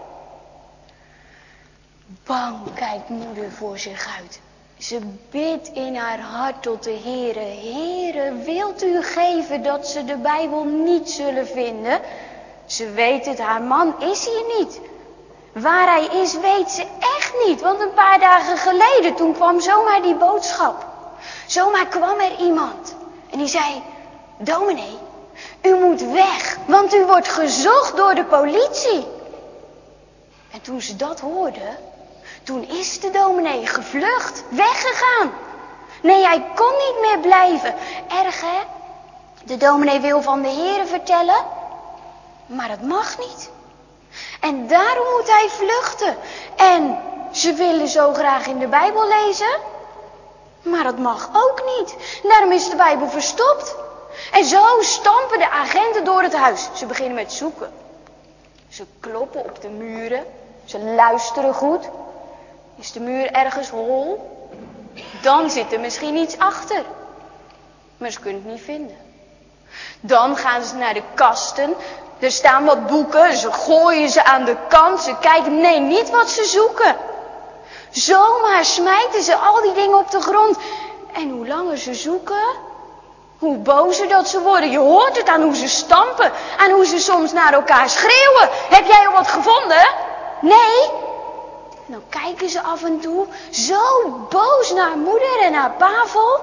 Bang kijkt moeder voor zich uit. Ze bidt in haar hart tot de Heere. Heere, wilt u geven dat ze de Bijbel niet zullen vinden? Ze weet het, haar man is hier niet. Waar hij is, weet ze echt niet. Want een paar dagen geleden, toen kwam zomaar die boodschap. Zomaar kwam er iemand. En die zei, dominee, u moet weg, want u wordt gezocht door de politie. En toen ze dat hoorde, toen is de dominee gevlucht, weggegaan. Nee, hij kon niet meer blijven. Erg, hè? De dominee wil van de Heere vertellen, maar dat mag niet. En daarom moet hij vluchten. En ze willen zo graag in de Bijbel lezen, maar dat mag ook niet. Daarom is de Bijbel verstopt. En zo stampen de agenten door het huis. Ze beginnen met zoeken. Ze kloppen op de muren. Ze luisteren goed. Is de muur ergens hol? Dan zit er misschien iets achter. Maar ze kunnen het niet vinden. Dan gaan ze naar de kasten. Er staan wat boeken. Ze gooien ze aan de kant. Ze kijken, nee, niet wat ze zoeken. Zomaar smijten ze al die dingen op de grond. En hoe langer ze zoeken, hoe bozer dat ze worden. Je hoort het aan hoe ze stampen. Aan hoe ze soms naar elkaar schreeuwen. Heb jij al wat gevonden? Nee? Dan kijken ze af en toe zo boos naar moeder en naar Pavel.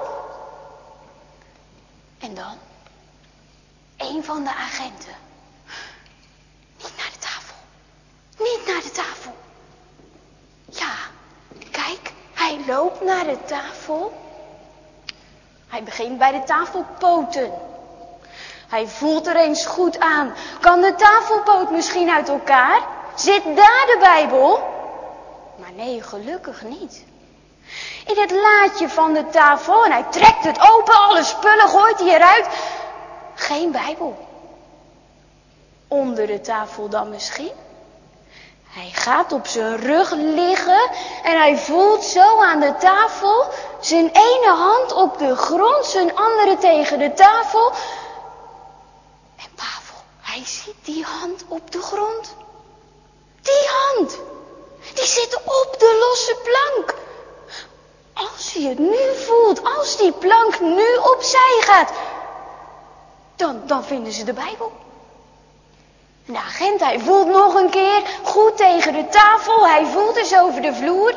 En dan, een van de agenten. Niet naar de tafel. Niet naar de tafel. Ja, kijk, hij loopt naar de tafel. Hij begint bij de tafelpoten. Hij voelt er eens goed aan. Kan de tafelpoot misschien uit elkaar? Zit daar de Bijbel? Maar nee, gelukkig niet. In het laadje van de tafel, en hij trekt het open, alle spullen gooit hij eruit. Geen Bijbel. Onder de tafel dan misschien? Hij gaat op zijn rug liggen en hij voelt zo aan de tafel, zijn ene hand op de grond, zijn andere tegen de tafel. En Pavel, hij ziet die hand op de grond. Die hand, die zit op de losse plank. Als hij het nu voelt, als die plank nu opzij gaat, dan vinden ze de Bijbel. En de agent, hij voelt nog een keer goed tegen de tafel. Hij voelt eens over de vloer.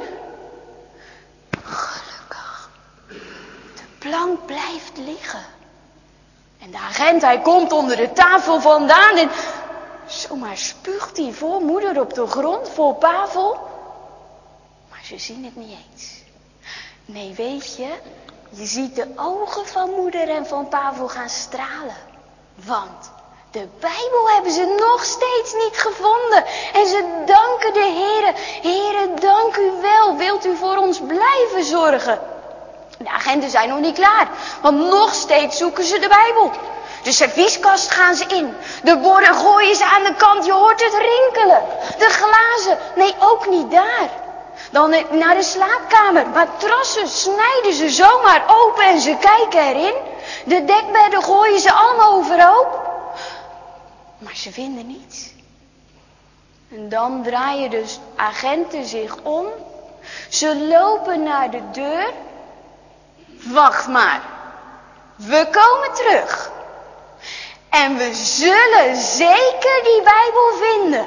Gelukkig. De plank blijft liggen. En de agent, hij komt onder de tafel vandaan en zomaar spuugt hij voor moeder op de grond, voor Pavel. Maar ze zien het niet eens. Nee, weet je ziet de ogen van moeder en van Pavel gaan stralen. Want de Bijbel hebben ze nog steeds niet gevonden. En ze danken de Heere. Heere, dank u wel. Wilt u voor ons blijven zorgen? De agenten zijn nog niet klaar. Want nog steeds zoeken ze de Bijbel. De servieskast gaan ze in. De borden gooien ze aan de kant. Je hoort het rinkelen. De glazen. Nee, ook niet daar. Dan naar de slaapkamer. Matrassen snijden ze zomaar open en ze kijken erin. De dekbedden gooien ze allemaal overhoop. Maar ze vinden niets. En dan draaien de agenten zich om. Ze lopen naar de deur. Wacht maar. We komen terug. En we zullen zeker die Bijbel vinden.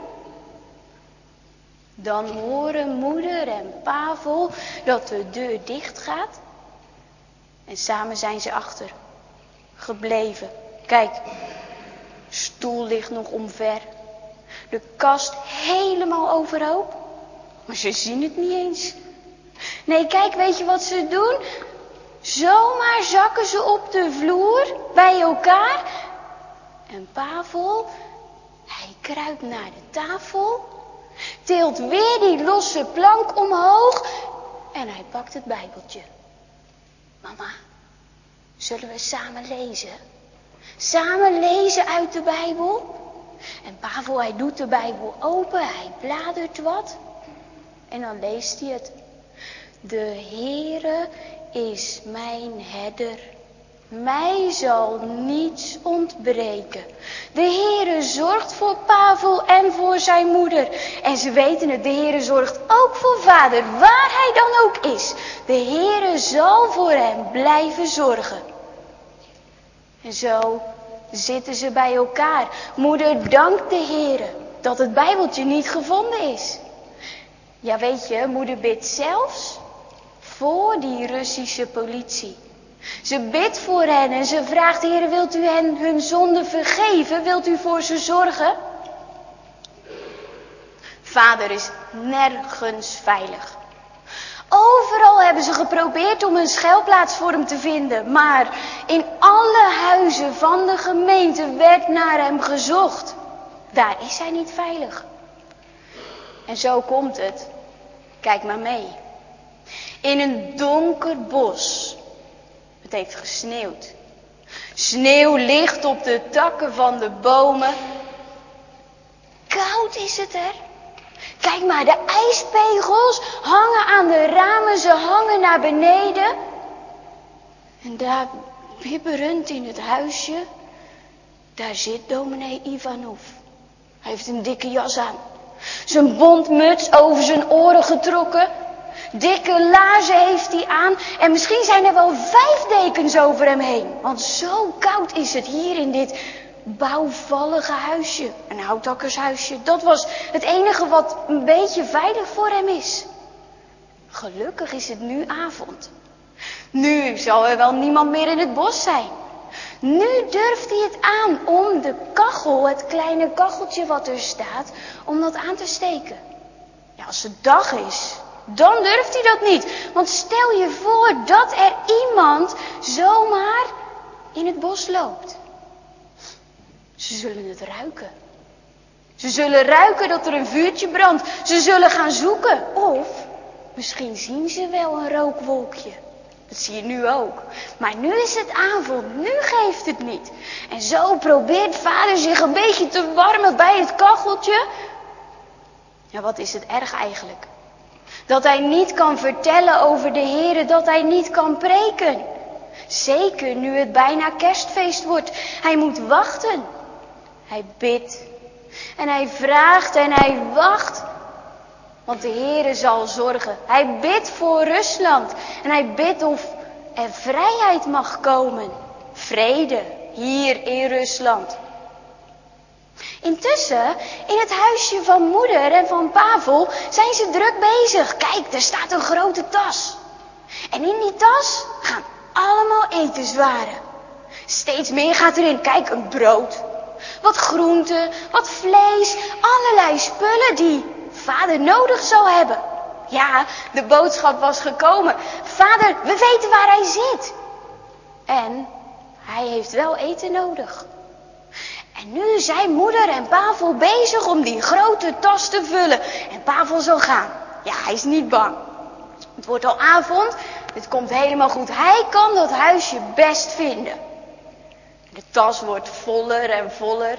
Dan horen moeder en Pavel dat de deur dicht gaat. En samen zijn ze achter. Gebleven. Kijk. Stoel ligt nog omver. De kast helemaal overhoop. Maar ze zien het niet eens. Nee, kijk, weet je wat ze doen? Zomaar zakken ze op de vloer bij elkaar. En Pavel, hij kruipt naar de tafel. Tilt weer die losse plank omhoog. En hij pakt het Bijbeltje. Mama, zullen we samen lezen? Samen lezen uit de Bijbel. En Pavel, hij doet de Bijbel open, hij bladert wat. En dan leest hij het. De Heere is mijn herder. Mij zal niets ontbreken. De Heere zorgt voor Pavel en voor zijn moeder. En ze weten het, de Heere zorgt ook voor vader, waar hij dan ook is. De Heere zal voor hem blijven zorgen. En zo zitten ze bij elkaar. Moeder dankt de Heere dat het Bijbeltje niet gevonden is. Ja, weet je, moeder bidt zelfs voor die Russische politie. Ze bidt voor hen en ze vraagt, Heere, wilt u hen hun zonde vergeven? Wilt u voor ze zorgen? Vader is nergens veilig. Overal hebben ze geprobeerd om een schuilplaats voor hem te vinden. Maar in alle huizen van de gemeente werd naar hem gezocht. Daar is hij niet veilig. En zo komt het. Kijk maar mee. In een donker bos. Het heeft gesneeuwd. Sneeuw ligt op de takken van de bomen. Koud is het er. Kijk maar, de ijspegels hangen aan de ramen, ze hangen naar beneden. En daar bibberend in het huisje, daar zit dominee Ivanov. Hij heeft een dikke jas aan. Zijn bontmuts over zijn oren getrokken. Dikke laarzen heeft hij aan. En misschien zijn er wel 5 dekens over hem heen. Want zo koud is het hier in dit bouwvallige huisje. Een houthakkershuisje. Dat was het enige wat een beetje veilig voor hem is. Gelukkig is het nu avond. Nu zal er wel niemand meer in het bos zijn. Nu durft hij het aan om de kachel, het kleine kacheltje wat er staat, om dat aan te steken. Ja, als het dag is, dan durft hij dat niet. Want stel je voor dat er niemand zomaar in het bos loopt. Ze zullen het ruiken. Ze zullen ruiken dat er een vuurtje brandt. Ze zullen gaan zoeken. Of misschien zien ze wel een rookwolkje. Dat zie je nu ook. Maar nu is het avond. Nu geeft het niet. En zo probeert vader zich een beetje te warmen bij het kacheltje. Ja, wat is het erg eigenlijk? Dat hij niet kan vertellen over de Heere. Dat hij niet kan preken. Zeker nu het bijna kerstfeest wordt. Hij moet wachten. Hij bidt. En hij vraagt en hij wacht. Want de Heere zal zorgen. Hij bidt voor Rusland. En hij bidt of er vrijheid mag komen. Vrede hier in Rusland. Intussen, in het huisje van moeder en van Pavel zijn ze druk bezig. Kijk, er staat een grote tas. En in die tas gaan allemaal etenswaren. Steeds meer gaat erin. Kijk, een brood. Wat groenten, wat vlees, allerlei spullen die vader nodig zal hebben. Ja, de boodschap was gekomen. Vader, we weten waar hij zit. En hij heeft wel eten nodig. En nu zijn moeder en Pavel bezig om die grote tas te vullen. En Pavel zal gaan. Ja, hij is niet bang. Het wordt al avond. Het komt helemaal goed. Hij kan dat huisje best vinden. De tas wordt voller en voller.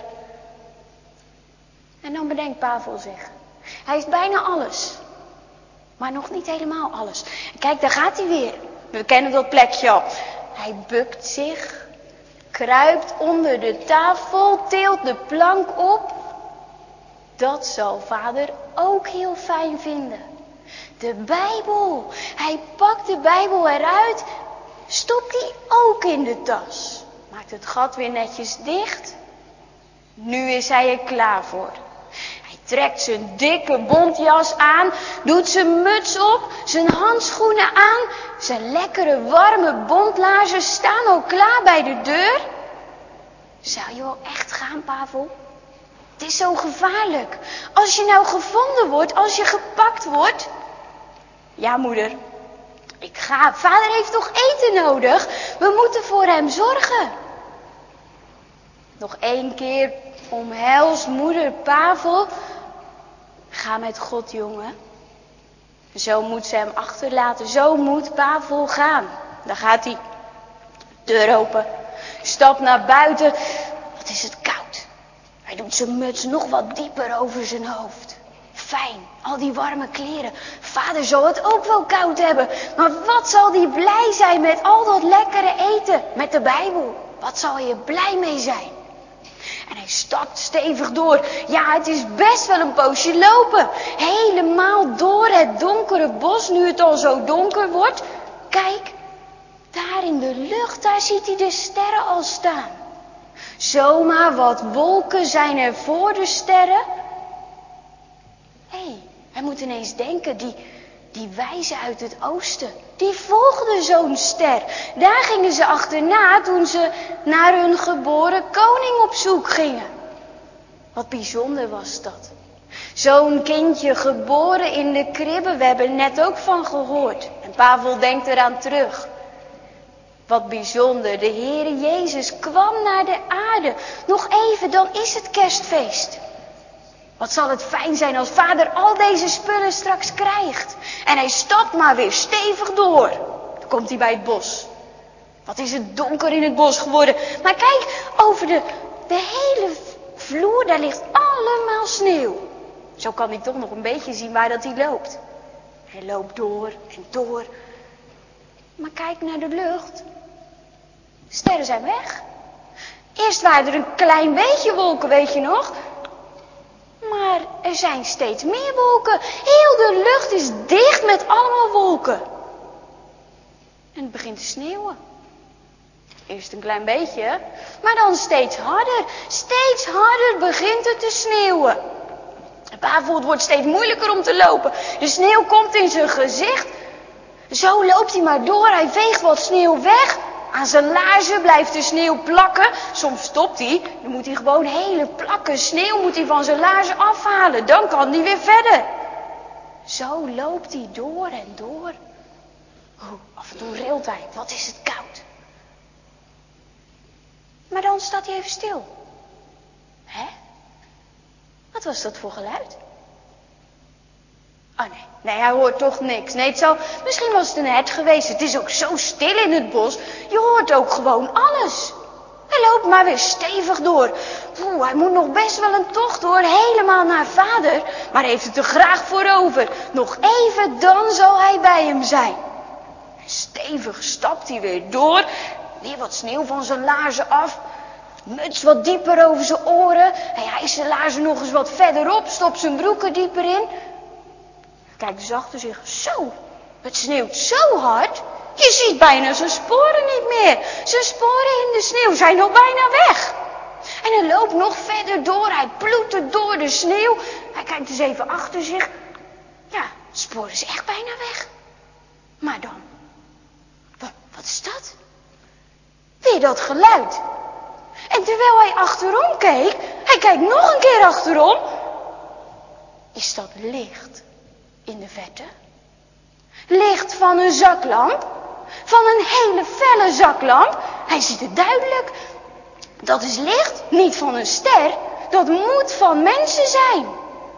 En dan bedenkt Pavel zich. Hij heeft bijna alles. Maar nog niet helemaal alles. En kijk, daar gaat hij weer. We kennen dat plekje al. Hij bukt zich. Kruipt onder de tafel. Tilt de plank op. Dat zal vader ook heel fijn vinden. De Bijbel. Hij pakt de Bijbel eruit. Stopt die ook in de tas. Maakt het gat weer netjes dicht. Nu is hij er klaar voor. Hij trekt zijn dikke bontjas aan. Doet zijn muts op. Zijn handschoenen aan. Zijn lekkere warme bontlaarzen staan al klaar bij de deur. Zou je wel echt gaan, Pavel? Het is zo gevaarlijk. Als je nou gevonden wordt, als je gepakt wordt. Ja, moeder. Ik ga. Vader heeft toch eten nodig? We moeten voor hem zorgen. Nog 1 keer omhelst moeder Pavel. Ga met God, jongen. Zo moet ze hem achterlaten. Zo moet Pavel gaan. Daar gaat hij. Deur open. Stapt naar buiten. Wat is het koud. Hij doet zijn muts nog wat dieper over zijn hoofd. Fijn, al die warme kleren. Vader zal het ook wel koud hebben. Maar wat zal die blij zijn met al dat lekkere eten. Met de Bijbel. Wat zal je blij mee zijn. En hij stapt stevig door. Ja, het is best wel een poosje lopen. Helemaal door het donkere bos, nu het al zo donker wordt. Kijk, daar in de lucht, daar ziet hij de sterren al staan. Zomaar wat wolken zijn er voor de sterren. Hé, hij moet ineens denken, die wijzen uit het oosten, die volgden zo'n ster. Daar gingen ze achterna toen ze naar hun geboren koning op zoek gingen. Wat bijzonder was dat. Zo'n kindje geboren in de kribbe, we hebben er net ook van gehoord. En Pavel denkt eraan terug. Wat bijzonder, de Heere Jezus kwam naar de aarde. Nog even, dan is het kerstfeest. Wat zal het fijn zijn als vader al deze spullen straks krijgt. En hij stapt maar weer stevig door. Dan komt hij bij het bos. Wat is het donker in het bos geworden. Maar kijk, over de hele vloer, daar ligt allemaal sneeuw. Zo kan hij toch nog een beetje zien waar dat hij loopt. Hij loopt door en door. Maar kijk naar de lucht. De sterren zijn weg. Eerst waren er een klein beetje wolken, weet je nog? Maar er zijn steeds meer wolken. Heel de lucht is dicht met allemaal wolken. En het begint te sneeuwen. Eerst een klein beetje, maar dan steeds harder. Steeds harder begint het te sneeuwen. Pavel, het wordt steeds moeilijker om te lopen. De sneeuw komt in zijn gezicht. Zo loopt hij maar door. Hij veegt wat sneeuw weg. Aan zijn laarzen blijft de sneeuw plakken. Soms stopt hij. Dan moet hij gewoon hele plakken sneeuw moet hij van zijn laarzen afhalen. Dan kan hij weer verder. Zo loopt hij door en door. Af en toe rilt hij. Wat is het koud. Maar dan staat hij even stil. Hè? Wat was dat voor geluid? Oh nee, hij hoort toch niks. Nee, misschien was het een hert geweest. Het is ook zo stil in het bos. Je hoort ook gewoon alles. Hij loopt maar weer stevig door. Hij moet nog best wel een tocht hoor, helemaal naar vader. Maar heeft het er graag voor over. Nog even, dan zal hij bij hem zijn. En stevig stapt hij weer door. Weer wat sneeuw van zijn laarzen af. Muts wat dieper over zijn oren. Hij hijst zijn laarzen nog eens wat verderop. Stopt zijn broeken dieper in. Kijkt dus achter zich. Zo, het sneeuwt zo hard. Je ziet bijna zijn sporen niet meer. Zijn sporen in de sneeuw zijn al bijna weg. En hij loopt nog verder door. Hij ploetert door de sneeuw. Hij kijkt eens even achter zich. Ja, het spoor is echt bijna weg. Maar dan, wat is dat? Weer dat geluid. En terwijl hij achterom keek, hij kijkt nog een keer achterom. Is dat licht in de verte? Licht van een zaklamp. Van een hele felle zaklamp. Hij ziet het duidelijk. Dat is licht, niet van een ster. Dat moet van mensen zijn.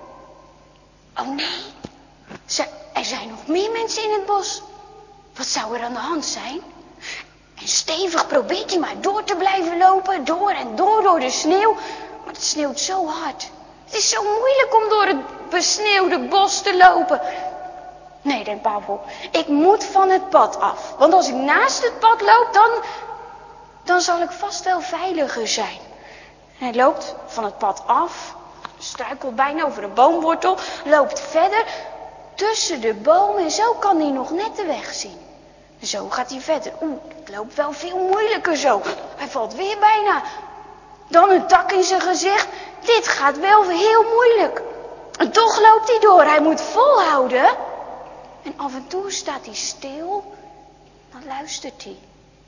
Oh nee. Er zijn nog meer mensen in het bos. Wat zou er aan de hand zijn? En stevig probeert hij maar door te blijven lopen. Door en door de sneeuw. Maar het sneeuwt zo hard. Het is zo moeilijk om door het besneeuwde bos te lopen. Nee, denkt Pavel, ik moet van het pad af. Want als ik naast het pad loop, dan zal ik vast wel veiliger zijn. En hij loopt van het pad af, struikelt bijna over een boomwortel, loopt verder tussen de bomen en zo kan hij nog net de weg zien. En zo gaat hij verder. Het loopt wel veel moeilijker zo. Hij valt weer bijna. Dan een tak in zijn gezicht. Dit gaat wel heel moeilijk. En toch loopt hij door. Hij moet volhouden. En af en toe staat hij stil. Dan luistert hij.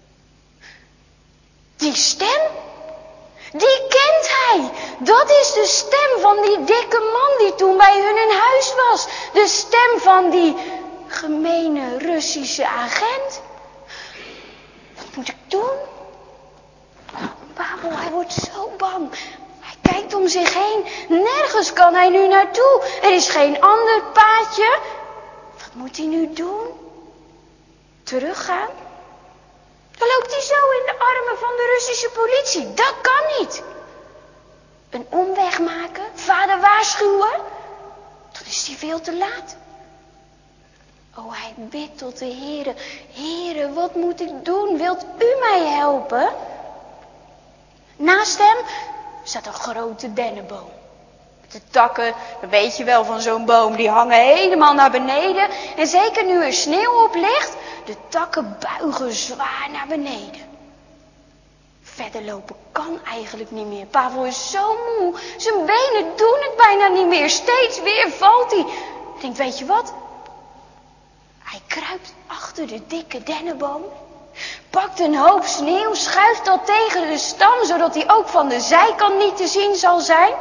Die stem, die kent hij. Dat is de stem van die dikke man die toen bij hun in huis was. De stem van die gemene Russische agent. Wat moet ik doen? Pavel, hij wordt zo bang. Hij kijkt om zich heen. Nergens kan hij nu naartoe. Er is geen ander paadje. Wat moet hij nu doen? Teruggaan? Dan loopt hij zo in de armen van de Russische politie. Dat kan niet. Een omweg maken? Vader waarschuwen? Dan is hij veel te laat. Oh, hij bidt tot de Heere. Heere, wat moet ik doen? Wilt u mij helpen? Naast hem staat een grote dennenboom. De takken, dat weet je wel van zo'n boom, die hangen helemaal naar beneden. En zeker nu er sneeuw op ligt, de takken buigen zwaar naar beneden. Verder lopen kan eigenlijk niet meer. Pavel is zo moe, zijn benen doen het bijna niet meer. Steeds weer valt hij. Hij denkt, weet je wat? Hij kruipt achter de dikke dennenboom, pakt een hoop sneeuw, schuift dat tegen de stam, zodat hij ook van de zijkant niet te zien zal zijn.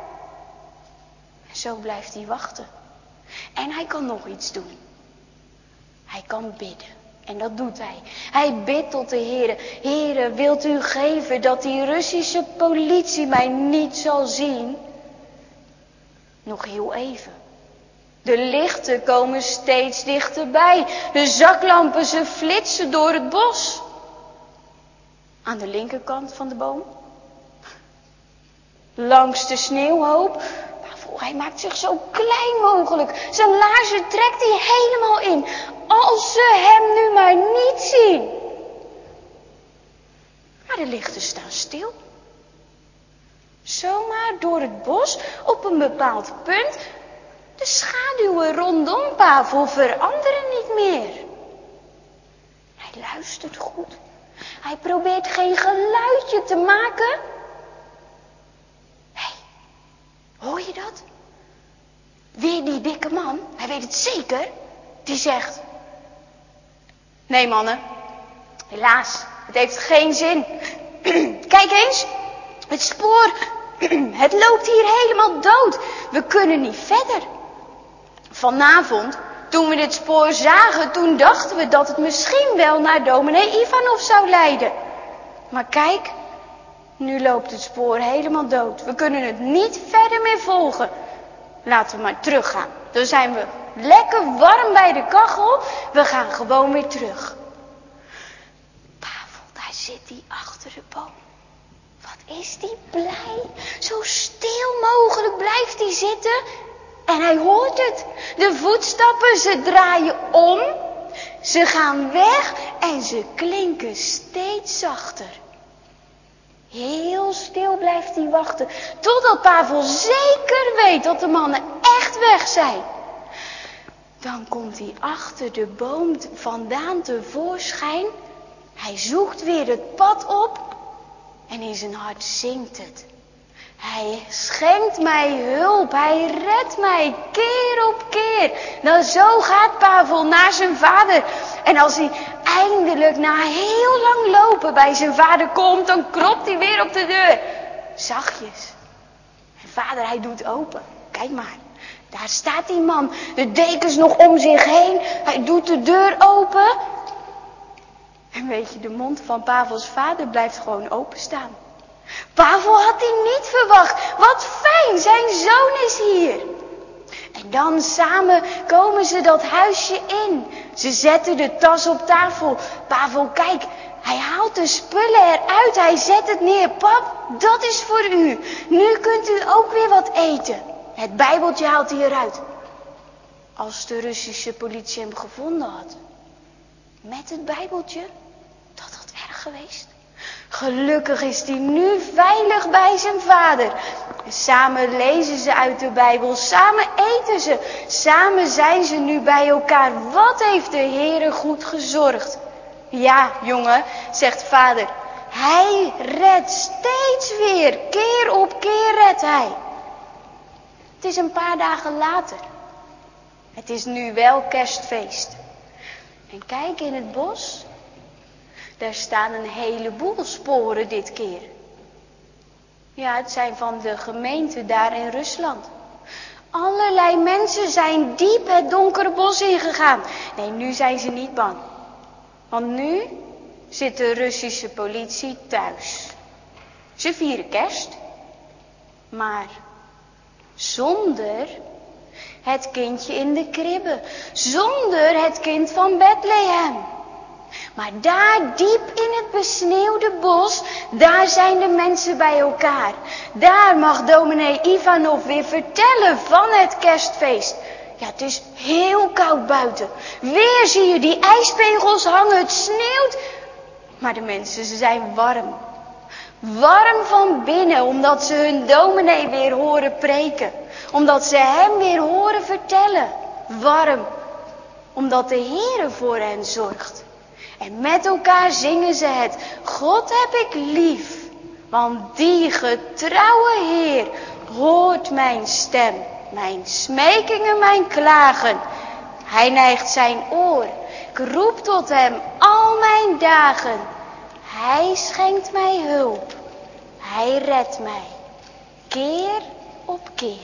En zo blijft hij wachten. En hij kan nog iets doen. Hij kan bidden. En dat doet hij. Hij bidt tot de Heere. Heere, wilt u geven dat die Russische politie mij niet zal zien? Nog heel even. De lichten komen steeds dichterbij. De zaklampen, ze flitsen door het bos. Aan de linkerkant van de boom. Langs de sneeuwhoop. Hij maakt zich zo klein mogelijk. Zijn laarzen trekt hij helemaal in. Als ze hem nu maar niet zien. Maar de lichten staan stil. Zomaar door het bos op een bepaald punt. De schaduwen rondom Pavel veranderen niet meer. Hij luistert goed. Hij probeert geen geluidje te maken. Hé, hoor je dat? Weer die dikke man, hij weet het zeker. Die zegt: nee mannen, helaas, het heeft geen zin. Kijk eens, het spoor, het loopt hier helemaal dood. We kunnen niet verder. Vanavond toen we dit spoor zagen, toen dachten we dat het misschien wel naar dominee Ivanov zou leiden. Maar kijk, nu loopt het spoor helemaal dood. We kunnen het niet verder meer volgen. Laten we maar teruggaan. Dan zijn we lekker warm bij de kachel. We gaan gewoon weer terug. Pavel, daar zit hij achter de boom. Wat is die blij. Zo stil mogelijk blijft hij zitten. En hij hoort het. De voetstappen, ze draaien om. Ze gaan weg en ze klinken steeds zachter. Heel stil blijft hij wachten, totdat Pavel zeker weet dat de mannen echt weg zijn. Dan komt hij achter de boom vandaan tevoorschijn. Hij zoekt weer het pad op en in zijn hart zingt het. Hij schenkt mij hulp, hij redt mij keer op keer. Nou, zo gaat Pavel naar zijn vader. En als hij eindelijk na heel lang lopen bij zijn vader komt, dan klopt hij weer op de deur. Zachtjes. En vader, hij doet open. Kijk maar, daar staat die man. De dekens nog om zich heen. Hij doet de deur open. En weet je, de mond van Pavels vader blijft gewoon openstaan. Pavel had hij niet verwacht. Wat fijn, zijn zoon is hier. En dan samen komen ze dat huisje in. Ze zetten de tas op tafel. Pavel, kijk, hij haalt de spullen eruit. Hij zet het neer. Pap, dat is voor u. Nu kunt u ook weer wat eten. Het Bijbeltje haalt hij eruit. Als de Russische politie hem gevonden had. Met het Bijbeltje, dat had erg geweest. Gelukkig is hij nu veilig bij zijn vader. Samen lezen ze uit de Bijbel, samen eten ze, samen zijn ze nu bij elkaar. Wat heeft de Heere goed gezorgd? Ja, jongen, zegt vader, hij redt steeds weer, keer op keer redt hij. Het is een paar dagen later. Het is nu wel kerstfeest. En kijk in het bos. Daar staan een heleboel sporen dit keer. Ja, het zijn van de gemeente daar in Rusland. Allerlei mensen zijn diep het donkere bos ingegaan. Nee, nu zijn ze niet bang. Want nu zit de Russische politie thuis. Ze vieren kerst. Maar zonder het kindje in de kribbe. Zonder het kind van Bethlehem. Maar daar diep in het besneeuwde bos, daar zijn de mensen bij elkaar. Daar mag dominee Ivanov weer vertellen van het kerstfeest. Ja, het is heel koud buiten. Weer zie je die ijspegels hangen, het sneeuwt. Maar de mensen, ze zijn warm. Warm van binnen, omdat ze hun dominee weer horen preken. Omdat ze hem weer horen vertellen. Warm, omdat de Heere voor hen zorgt. En met elkaar zingen ze het. God heb ik lief, want die getrouwe Heer hoort mijn stem, mijn smekingen, mijn klagen. Hij neigt zijn oor, ik roep tot hem al mijn dagen. Hij schenkt mij hulp, hij redt mij, keer op keer.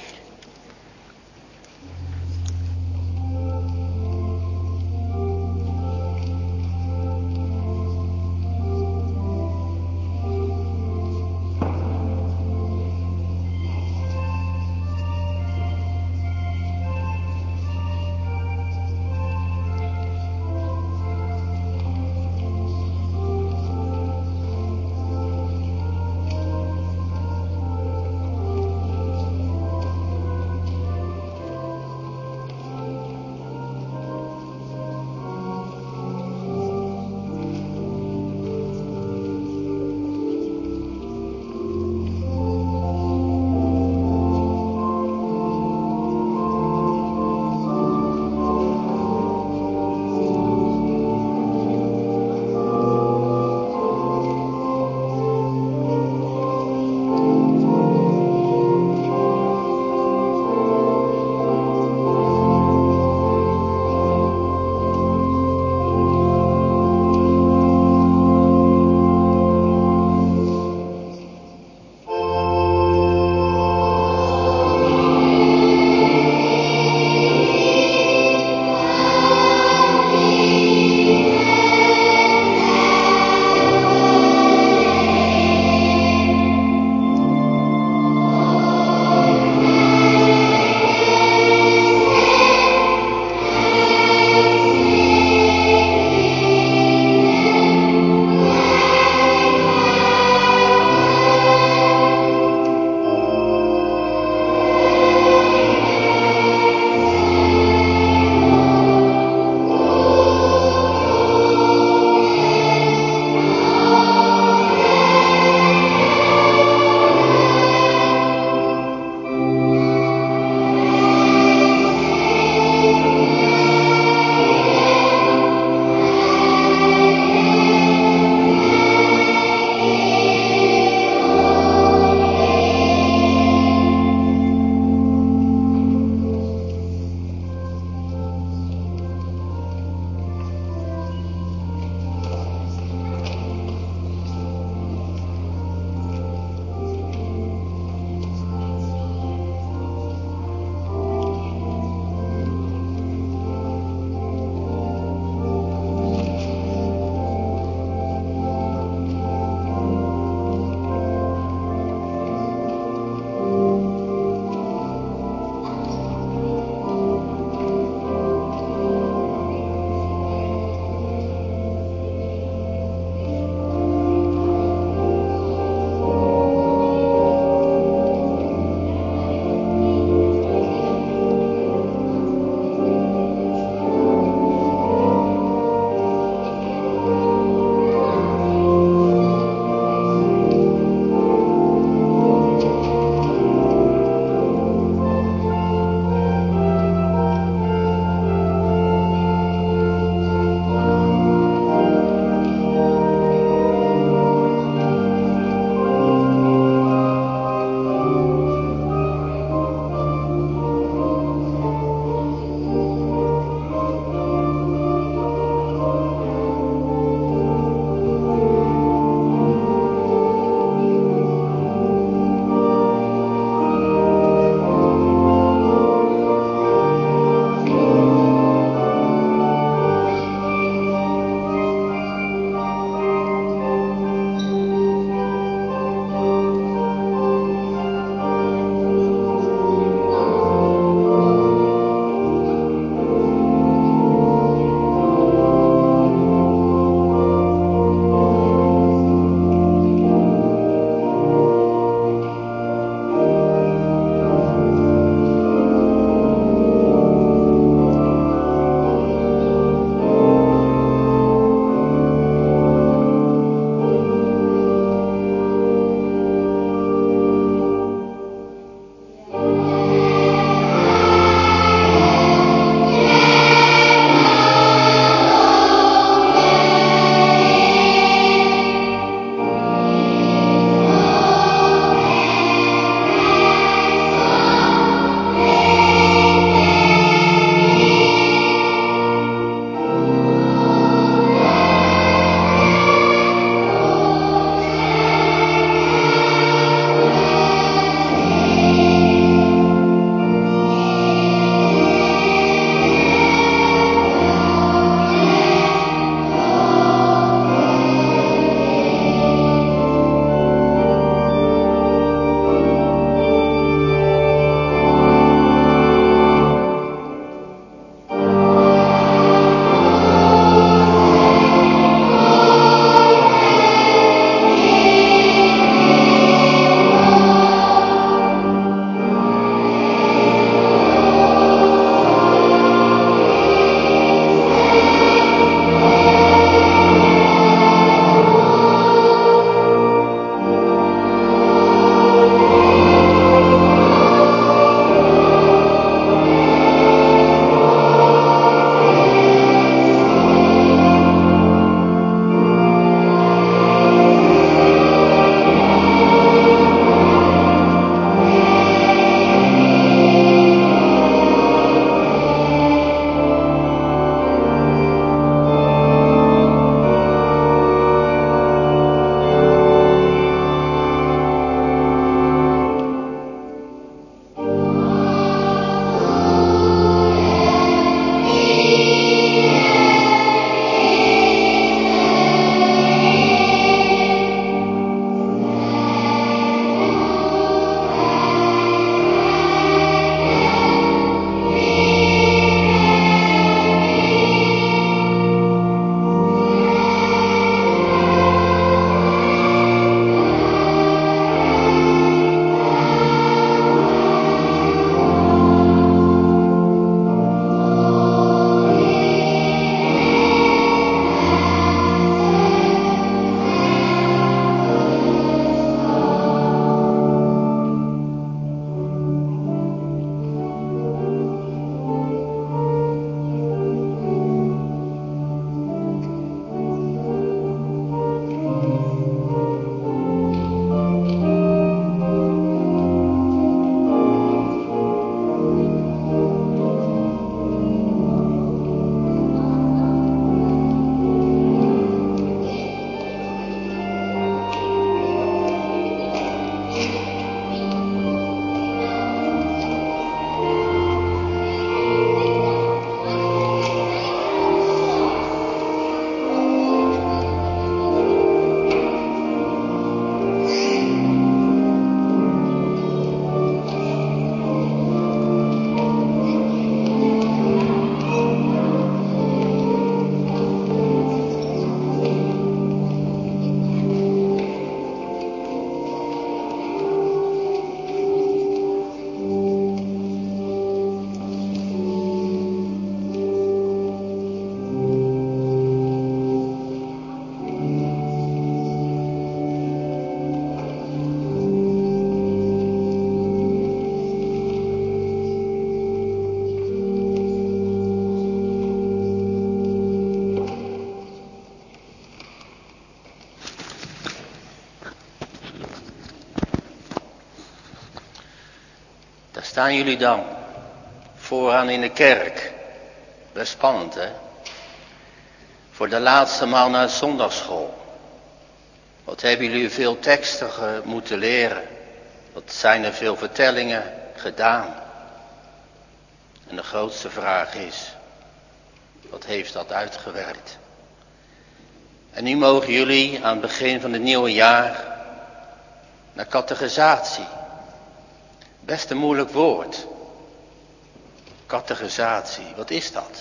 Staan jullie dan vooraan in de kerk? Best spannend, hè? Voor de laatste maal naar de zondagsschool. Wat hebben jullie veel teksten moeten leren? Wat zijn er veel vertellingen gedaan? En de grootste vraag is, wat heeft dat uitgewerkt? En nu mogen jullie aan het begin van het nieuwe jaar naar catechisatie. Best een moeilijk woord. Catechisatie, wat is dat?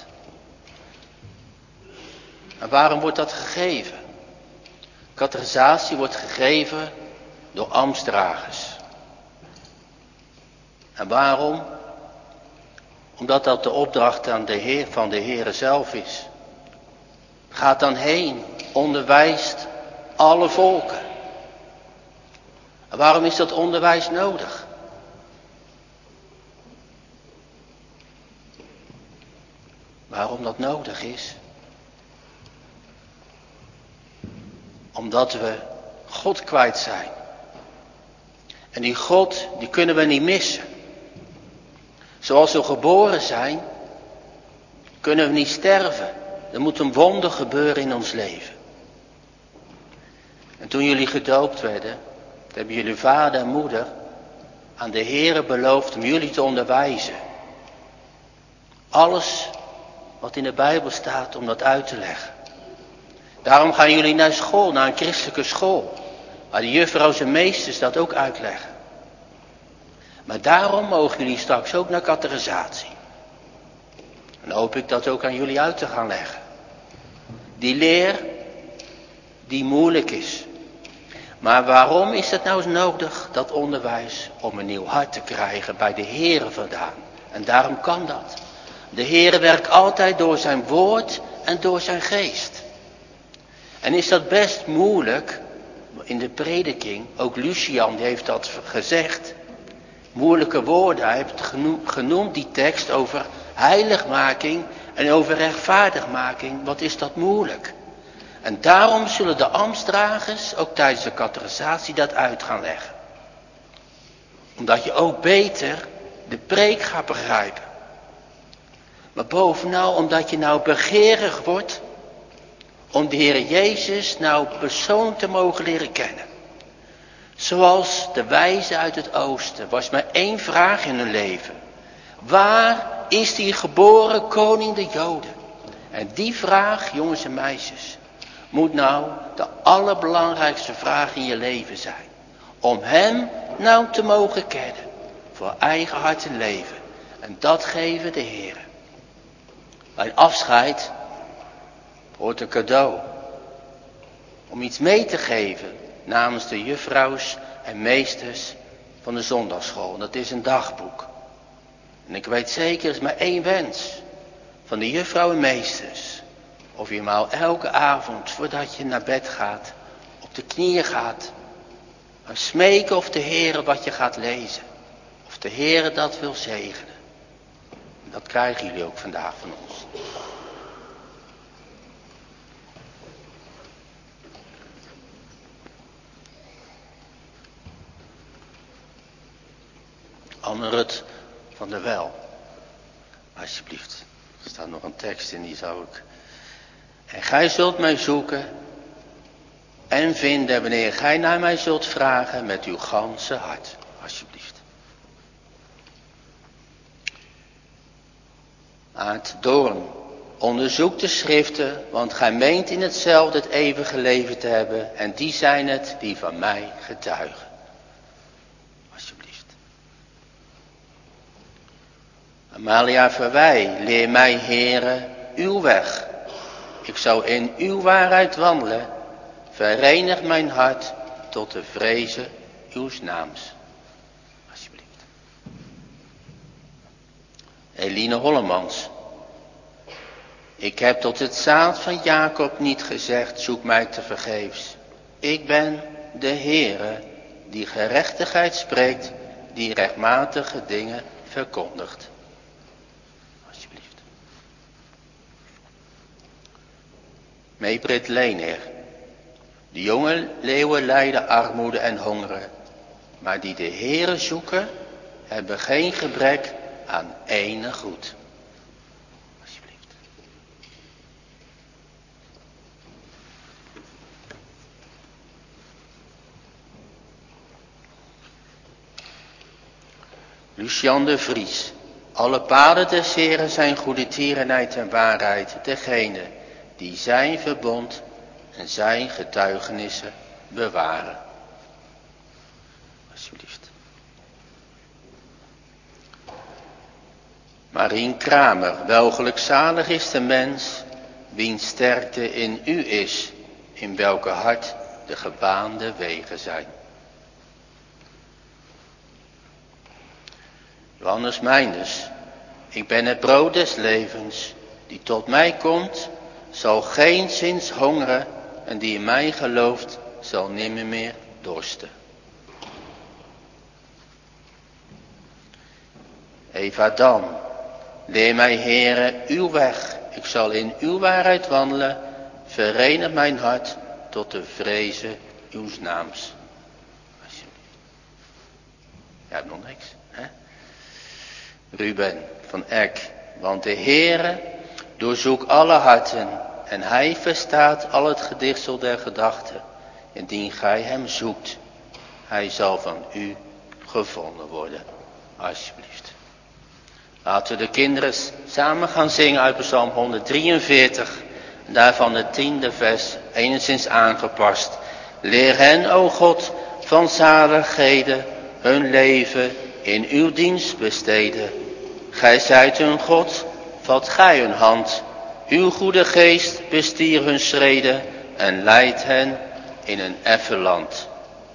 En waarom wordt dat gegeven? Catechisatie wordt gegeven door ambtsdragers. En waarom? Omdat dat de opdracht aan de Heer van de Heere zelf is. Gaat dan heen, onderwijst alle volken. En waarom is dat onderwijs nodig? Waarom dat nodig is? Omdat we God kwijt zijn. En die God, die kunnen we niet missen. Zoals we geboren zijn, kunnen we niet sterven. Er moet een wonder gebeuren in ons leven. En toen jullie gedoopt werden, hebben jullie vader en moeder aan de Heere beloofd om jullie te onderwijzen. Alles wat in de Bijbel staat om dat uit te leggen. Daarom gaan jullie naar school, naar een christelijke school. Waar de juffrouws en meesters dat ook uitleggen. Maar daarom mogen jullie straks ook naar catechisatie. En hoop ik dat ook aan jullie uit te gaan leggen. Die leer die moeilijk is. Maar waarom is het nou nodig, dat onderwijs, om een nieuw hart te krijgen bij de Heere vandaan? En daarom kan dat. De Heere werkt altijd door zijn woord en door zijn geest. En is dat best moeilijk, in de prediking, ook Lucian die heeft dat gezegd. Moeilijke woorden, hij heeft genoemd die tekst over heiligmaking en over rechtvaardigmaking. Wat is dat moeilijk? En daarom zullen de ambtsdragers ook tijdens de catechisatie dat uit gaan leggen. Omdat je ook beter de preek gaat begrijpen. Maar bovenal omdat je nou begeerig wordt om de Heer Jezus nou persoonlijk te mogen leren kennen. Zoals de wijzen uit het oosten was maar één vraag in hun leven. Waar is die geboren koning der Joden? En die vraag, jongens en meisjes, moet nou de allerbelangrijkste vraag in je leven zijn. Om hem nou te mogen kennen. Voor eigen hart en leven. En dat geven de Heer. Bij afscheid hoort een cadeau. Om iets mee te geven namens de juffrouws en meesters van de zondagsschool. Dat is een dagboek. En ik weet zeker, er is maar één wens van de juffrouw en meesters. Of je maar elke avond, voordat je naar bed gaat, op de knieën gaat. En smeken of de Heere wat je gaat lezen. Of de Heere dat wil zegenen. En dat krijgen jullie ook vandaag van ons. Anne-Rut van der Wel. Alsjeblieft. Er staat nog een tekst in, die zou ik. En gij zult mij zoeken en vinden wanneer gij naar mij zult vragen met uw ganse hart. Alsjeblieft. Aart Doorn. Onderzoek de schriften, want gij meent in hetzelfde het eeuwige leven te hebben. En die zijn het die van mij getuigen. Amalia Verwij, leer mij, Heere, uw weg. Ik zou in uw waarheid wandelen. Verenig mijn hart tot de vrezen uws naams. Alsjeblieft. Eline Hollemans. Ik heb tot het zaad van Jacob niet gezegd, zoek mij te vergeefs. Ik ben de Heere, die gerechtigheid spreekt, die rechtmatige dingen verkondigt. Meebrit Leener. De jonge leeuwen lijden armoede en hongeren, maar die de Heere zoeken, hebben geen gebrek aan enig goed. Alsjeblieft. Lucian de Vries. Alle paden des Heren zijn goede tierenheid en waarheid. Degene die zijn verbond en zijn getuigenissen bewaren. Alsjeblieft. Marien Kramer. Welgelukzalig is de mens, wiens sterkte in u is, in welke hart de gebaande wegen zijn. Johannes Meinders. Ik ben het brood des levens, die tot mij komt, zal geenszins hongeren, en die in mij gelooft, zal nimmer meer dorsten. Eva Dam. Leer mij, Heere, uw weg, ik zal in uw waarheid wandelen, verenig mijn hart tot de vrezen uws naams. Jij hebt nog niks, hè? Ruben van Eck. Want de Heere doorzoekt alle harten en hij verstaat al het gedichtsel der gedachten. Indien gij hem zoekt, hij zal van u gevonden worden. Alsjeblieft. Laten we de kinderen samen gaan zingen uit Psalm 143. Daarvan het 10e vers, enigszins aangepast. Leer hen, o God, van zaligheden, hun leven in uw dienst besteden. Gij zijt hun God, vat gij hun hand. Uw goede geest bestier hun schreden en leidt hen in een effen land.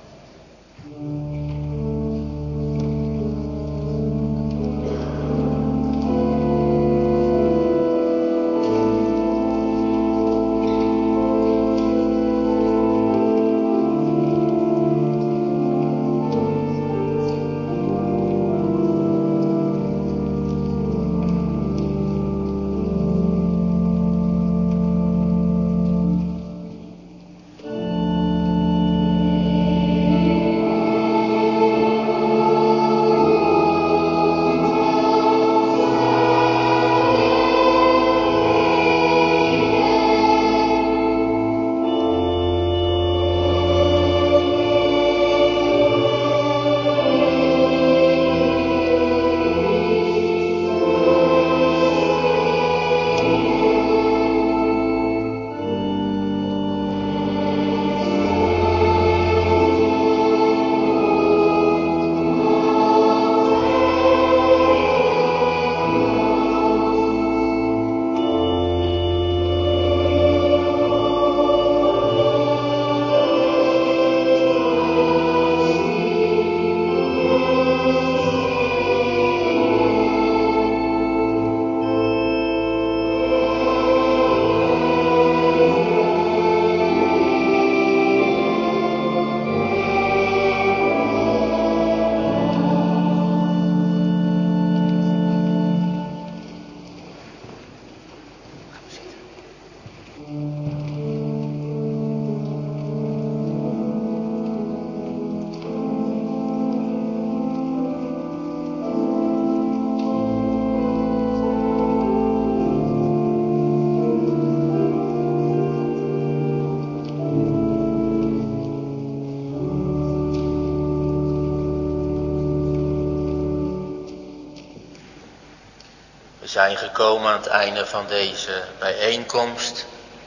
We zijn gekomen aan het einde van deze bijeenkomst.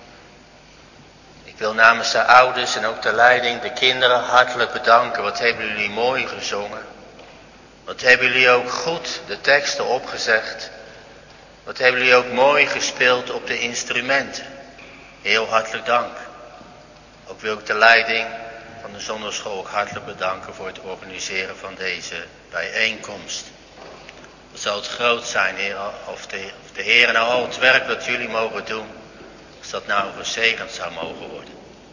Ik wil namens de ouders en ook de leiding de kinderen hartelijk bedanken. Wat hebben jullie mooi gezongen. Wat hebben jullie ook goed de teksten opgezegd. Wat hebben jullie ook mooi gespeeld op de instrumenten. Heel hartelijk dank. Ook wil ik de leiding van de zondagschool ook hartelijk bedanken voor het organiseren van deze bijeenkomst. Het zal het groot zijn, Heer, of de Heer nou al het werk dat jullie mogen doen, als dat nou gezegend zou mogen worden.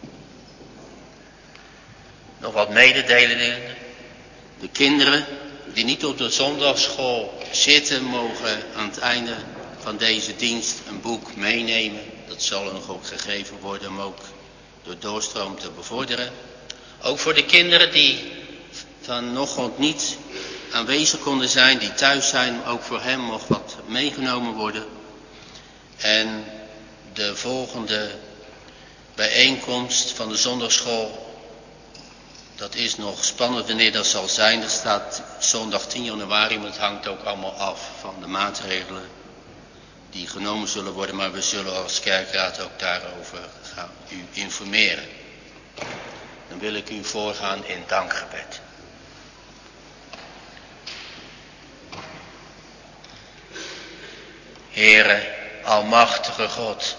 Nog wat mededelingen. De kinderen die niet op de zondagschool zitten, mogen aan het einde van deze dienst een boek meenemen. Dat zal nog ook gegeven worden om ook door doorstroom te bevorderen. Ook voor de kinderen die vanochtend niet aanwezig konden zijn, die thuis zijn, ook voor hem mocht wat meegenomen worden. En de volgende bijeenkomst van de zondagschool, dat is nog spannend wanneer dat zal zijn. Dat staat zondag 10 januari, maar het hangt ook allemaal af van de maatregelen die genomen zullen worden. Maar we zullen als kerkraad ook daarover gaan u informeren. Dan wil ik u voorgaan in dankgebed. Heere, almachtige God,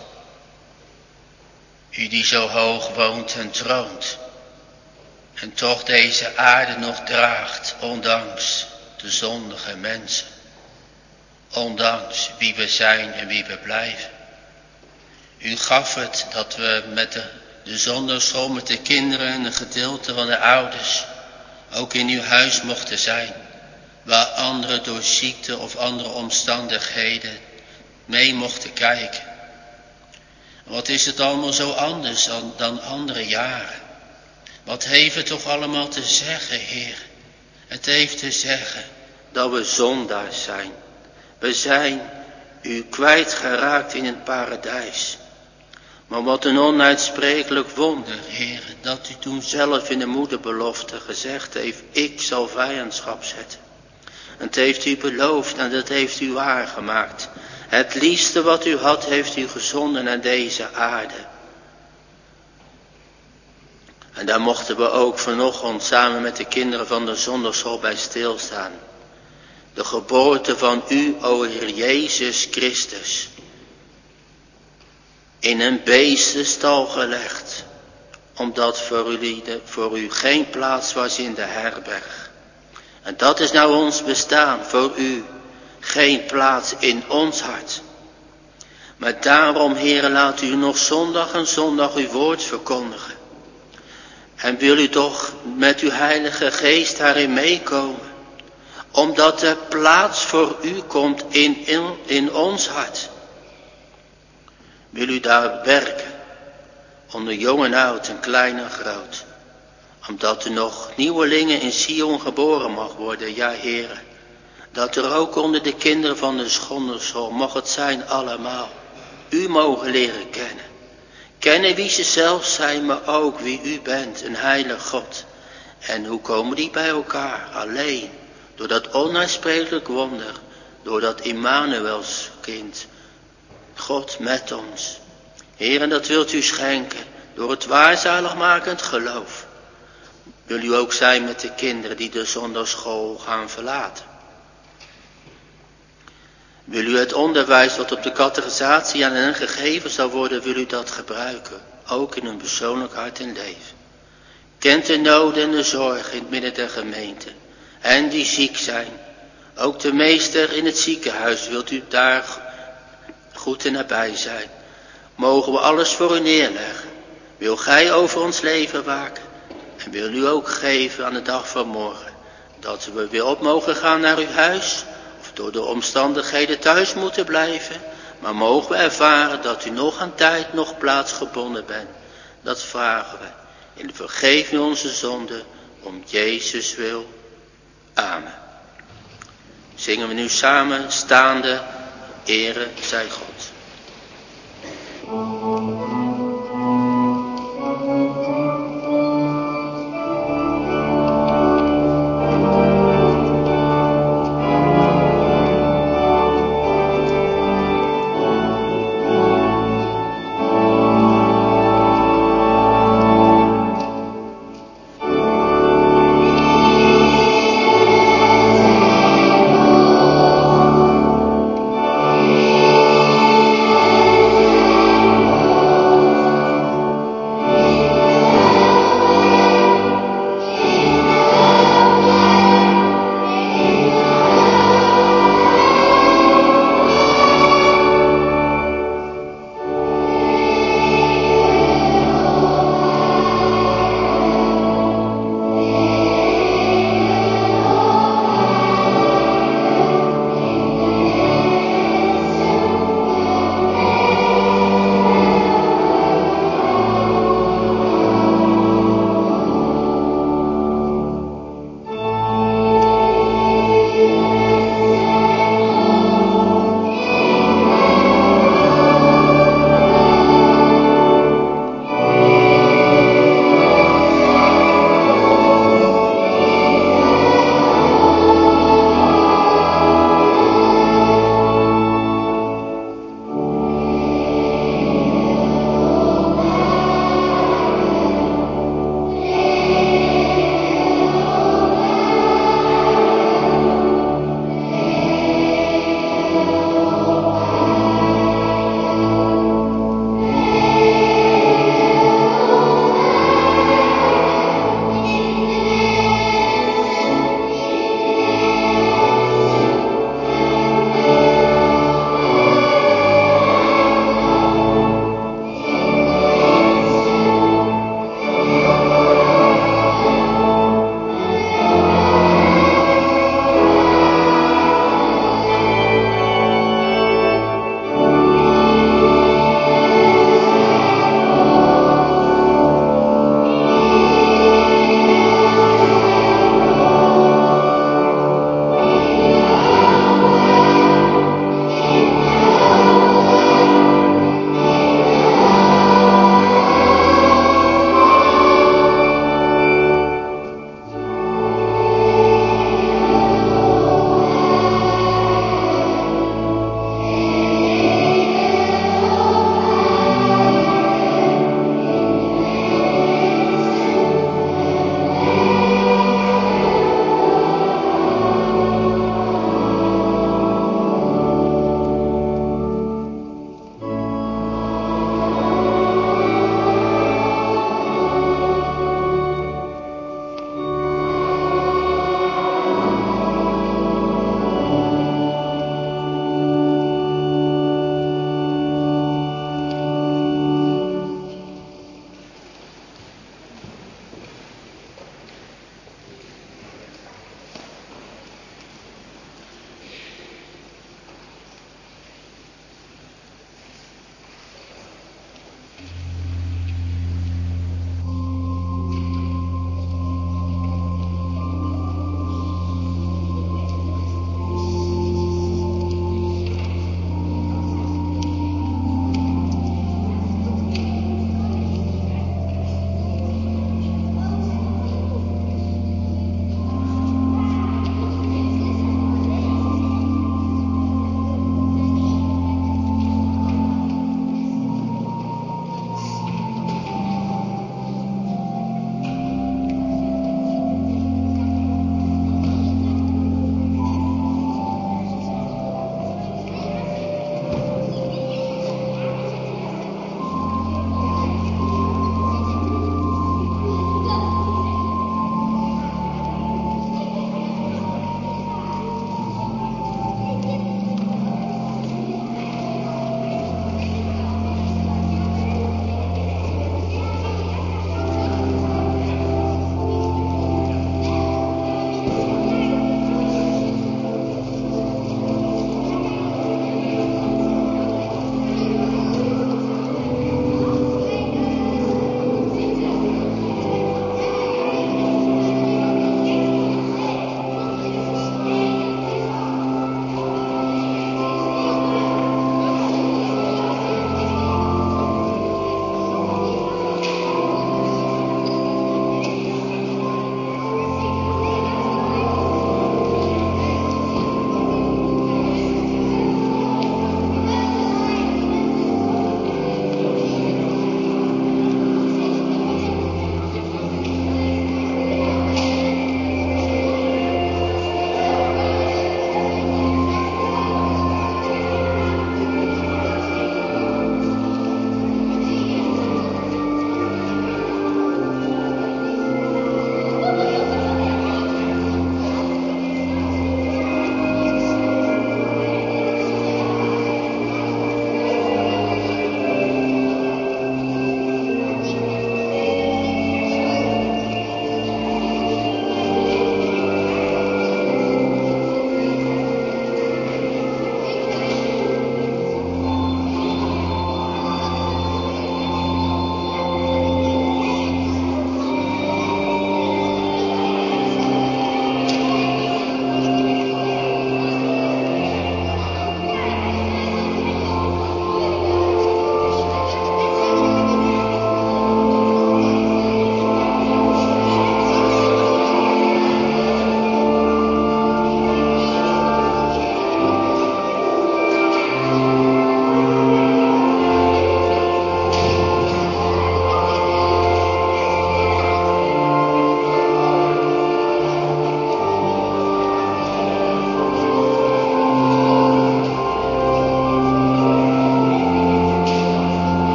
u die zo hoog woont en troont, en toch deze aarde nog draagt, ondanks de zondige mensen, ondanks wie we zijn en wie we blijven. U gaf het dat we met de zondagschool, met de kinderen en een gedeelte van de ouders, ook in uw huis mochten zijn, waar anderen door ziekte of andere omstandigheden mee mochten kijken. Wat is het allemaal zo anders dan andere jaren? Wat heeft het toch allemaal te zeggen, Heer? Het heeft te zeggen dat we zondaars zijn. We zijn u kwijtgeraakt in het paradijs. Maar wat een onuitsprekelijk wonder, Heer, dat u toen zelf in de moederbelofte gezegd heeft, ik zal vijandschap zetten. En het heeft u beloofd en dat heeft u waargemaakt. Het liefste wat u had, heeft u gezonden naar deze aarde. En daar mochten we ook vanochtend samen met de kinderen van de zondagschool bij stilstaan. De geboorte van u, o Heer Jezus Christus. In een beestenstal gelegd. Omdat voor u geen plaats was in de herberg. En dat is nou ons bestaan, voor u. Geen plaats in ons hart. Maar daarom, Heere, laat u nog zondag en zondag uw woord verkondigen. En wil u toch met uw heilige geest daarin meekomen. Omdat er plaats voor u komt in ons hart. Wil u daar werken. Onder jong en oud en klein en groot. Omdat er nog nieuwelingen in Sion geboren mag worden, ja Heere. Dat er ook onder de kinderen van de zondagschool, mag het zijn allemaal, u mogen leren kennen. Kennen wie ze zelf zijn, maar ook wie u bent, een heilig God. En hoe komen die bij elkaar? Alleen door dat onuitsprekelijk wonder, door dat Immanuels kind, God met ons. Heer, en dat wilt u schenken, door het waarzaligmakend geloof. Wil u ook zijn met de kinderen die de zondagschool gaan verlaten. Wil u het onderwijs wat op de catechisatie aan hen gegeven zal worden, wil u dat gebruiken, ook in een persoonlijk hart en leven. Kent de noden en de zorg in het midden der gemeente, en die ziek zijn. Ook de meester in het ziekenhuis, wilt u daar goed en nabij zijn. Mogen we alles voor u neerleggen. Wil gij over ons leven waken, en wil u ook geven aan de dag van morgen, dat we weer op mogen gaan naar uw huis, door de omstandigheden thuis moeten blijven, maar mogen we ervaren dat u nog aan tijd, nog plaatsgebonden bent. Dat vragen we in de vergeving onze zonden, om Jezus wil. Amen. Zingen we nu samen, staande, ere zij God.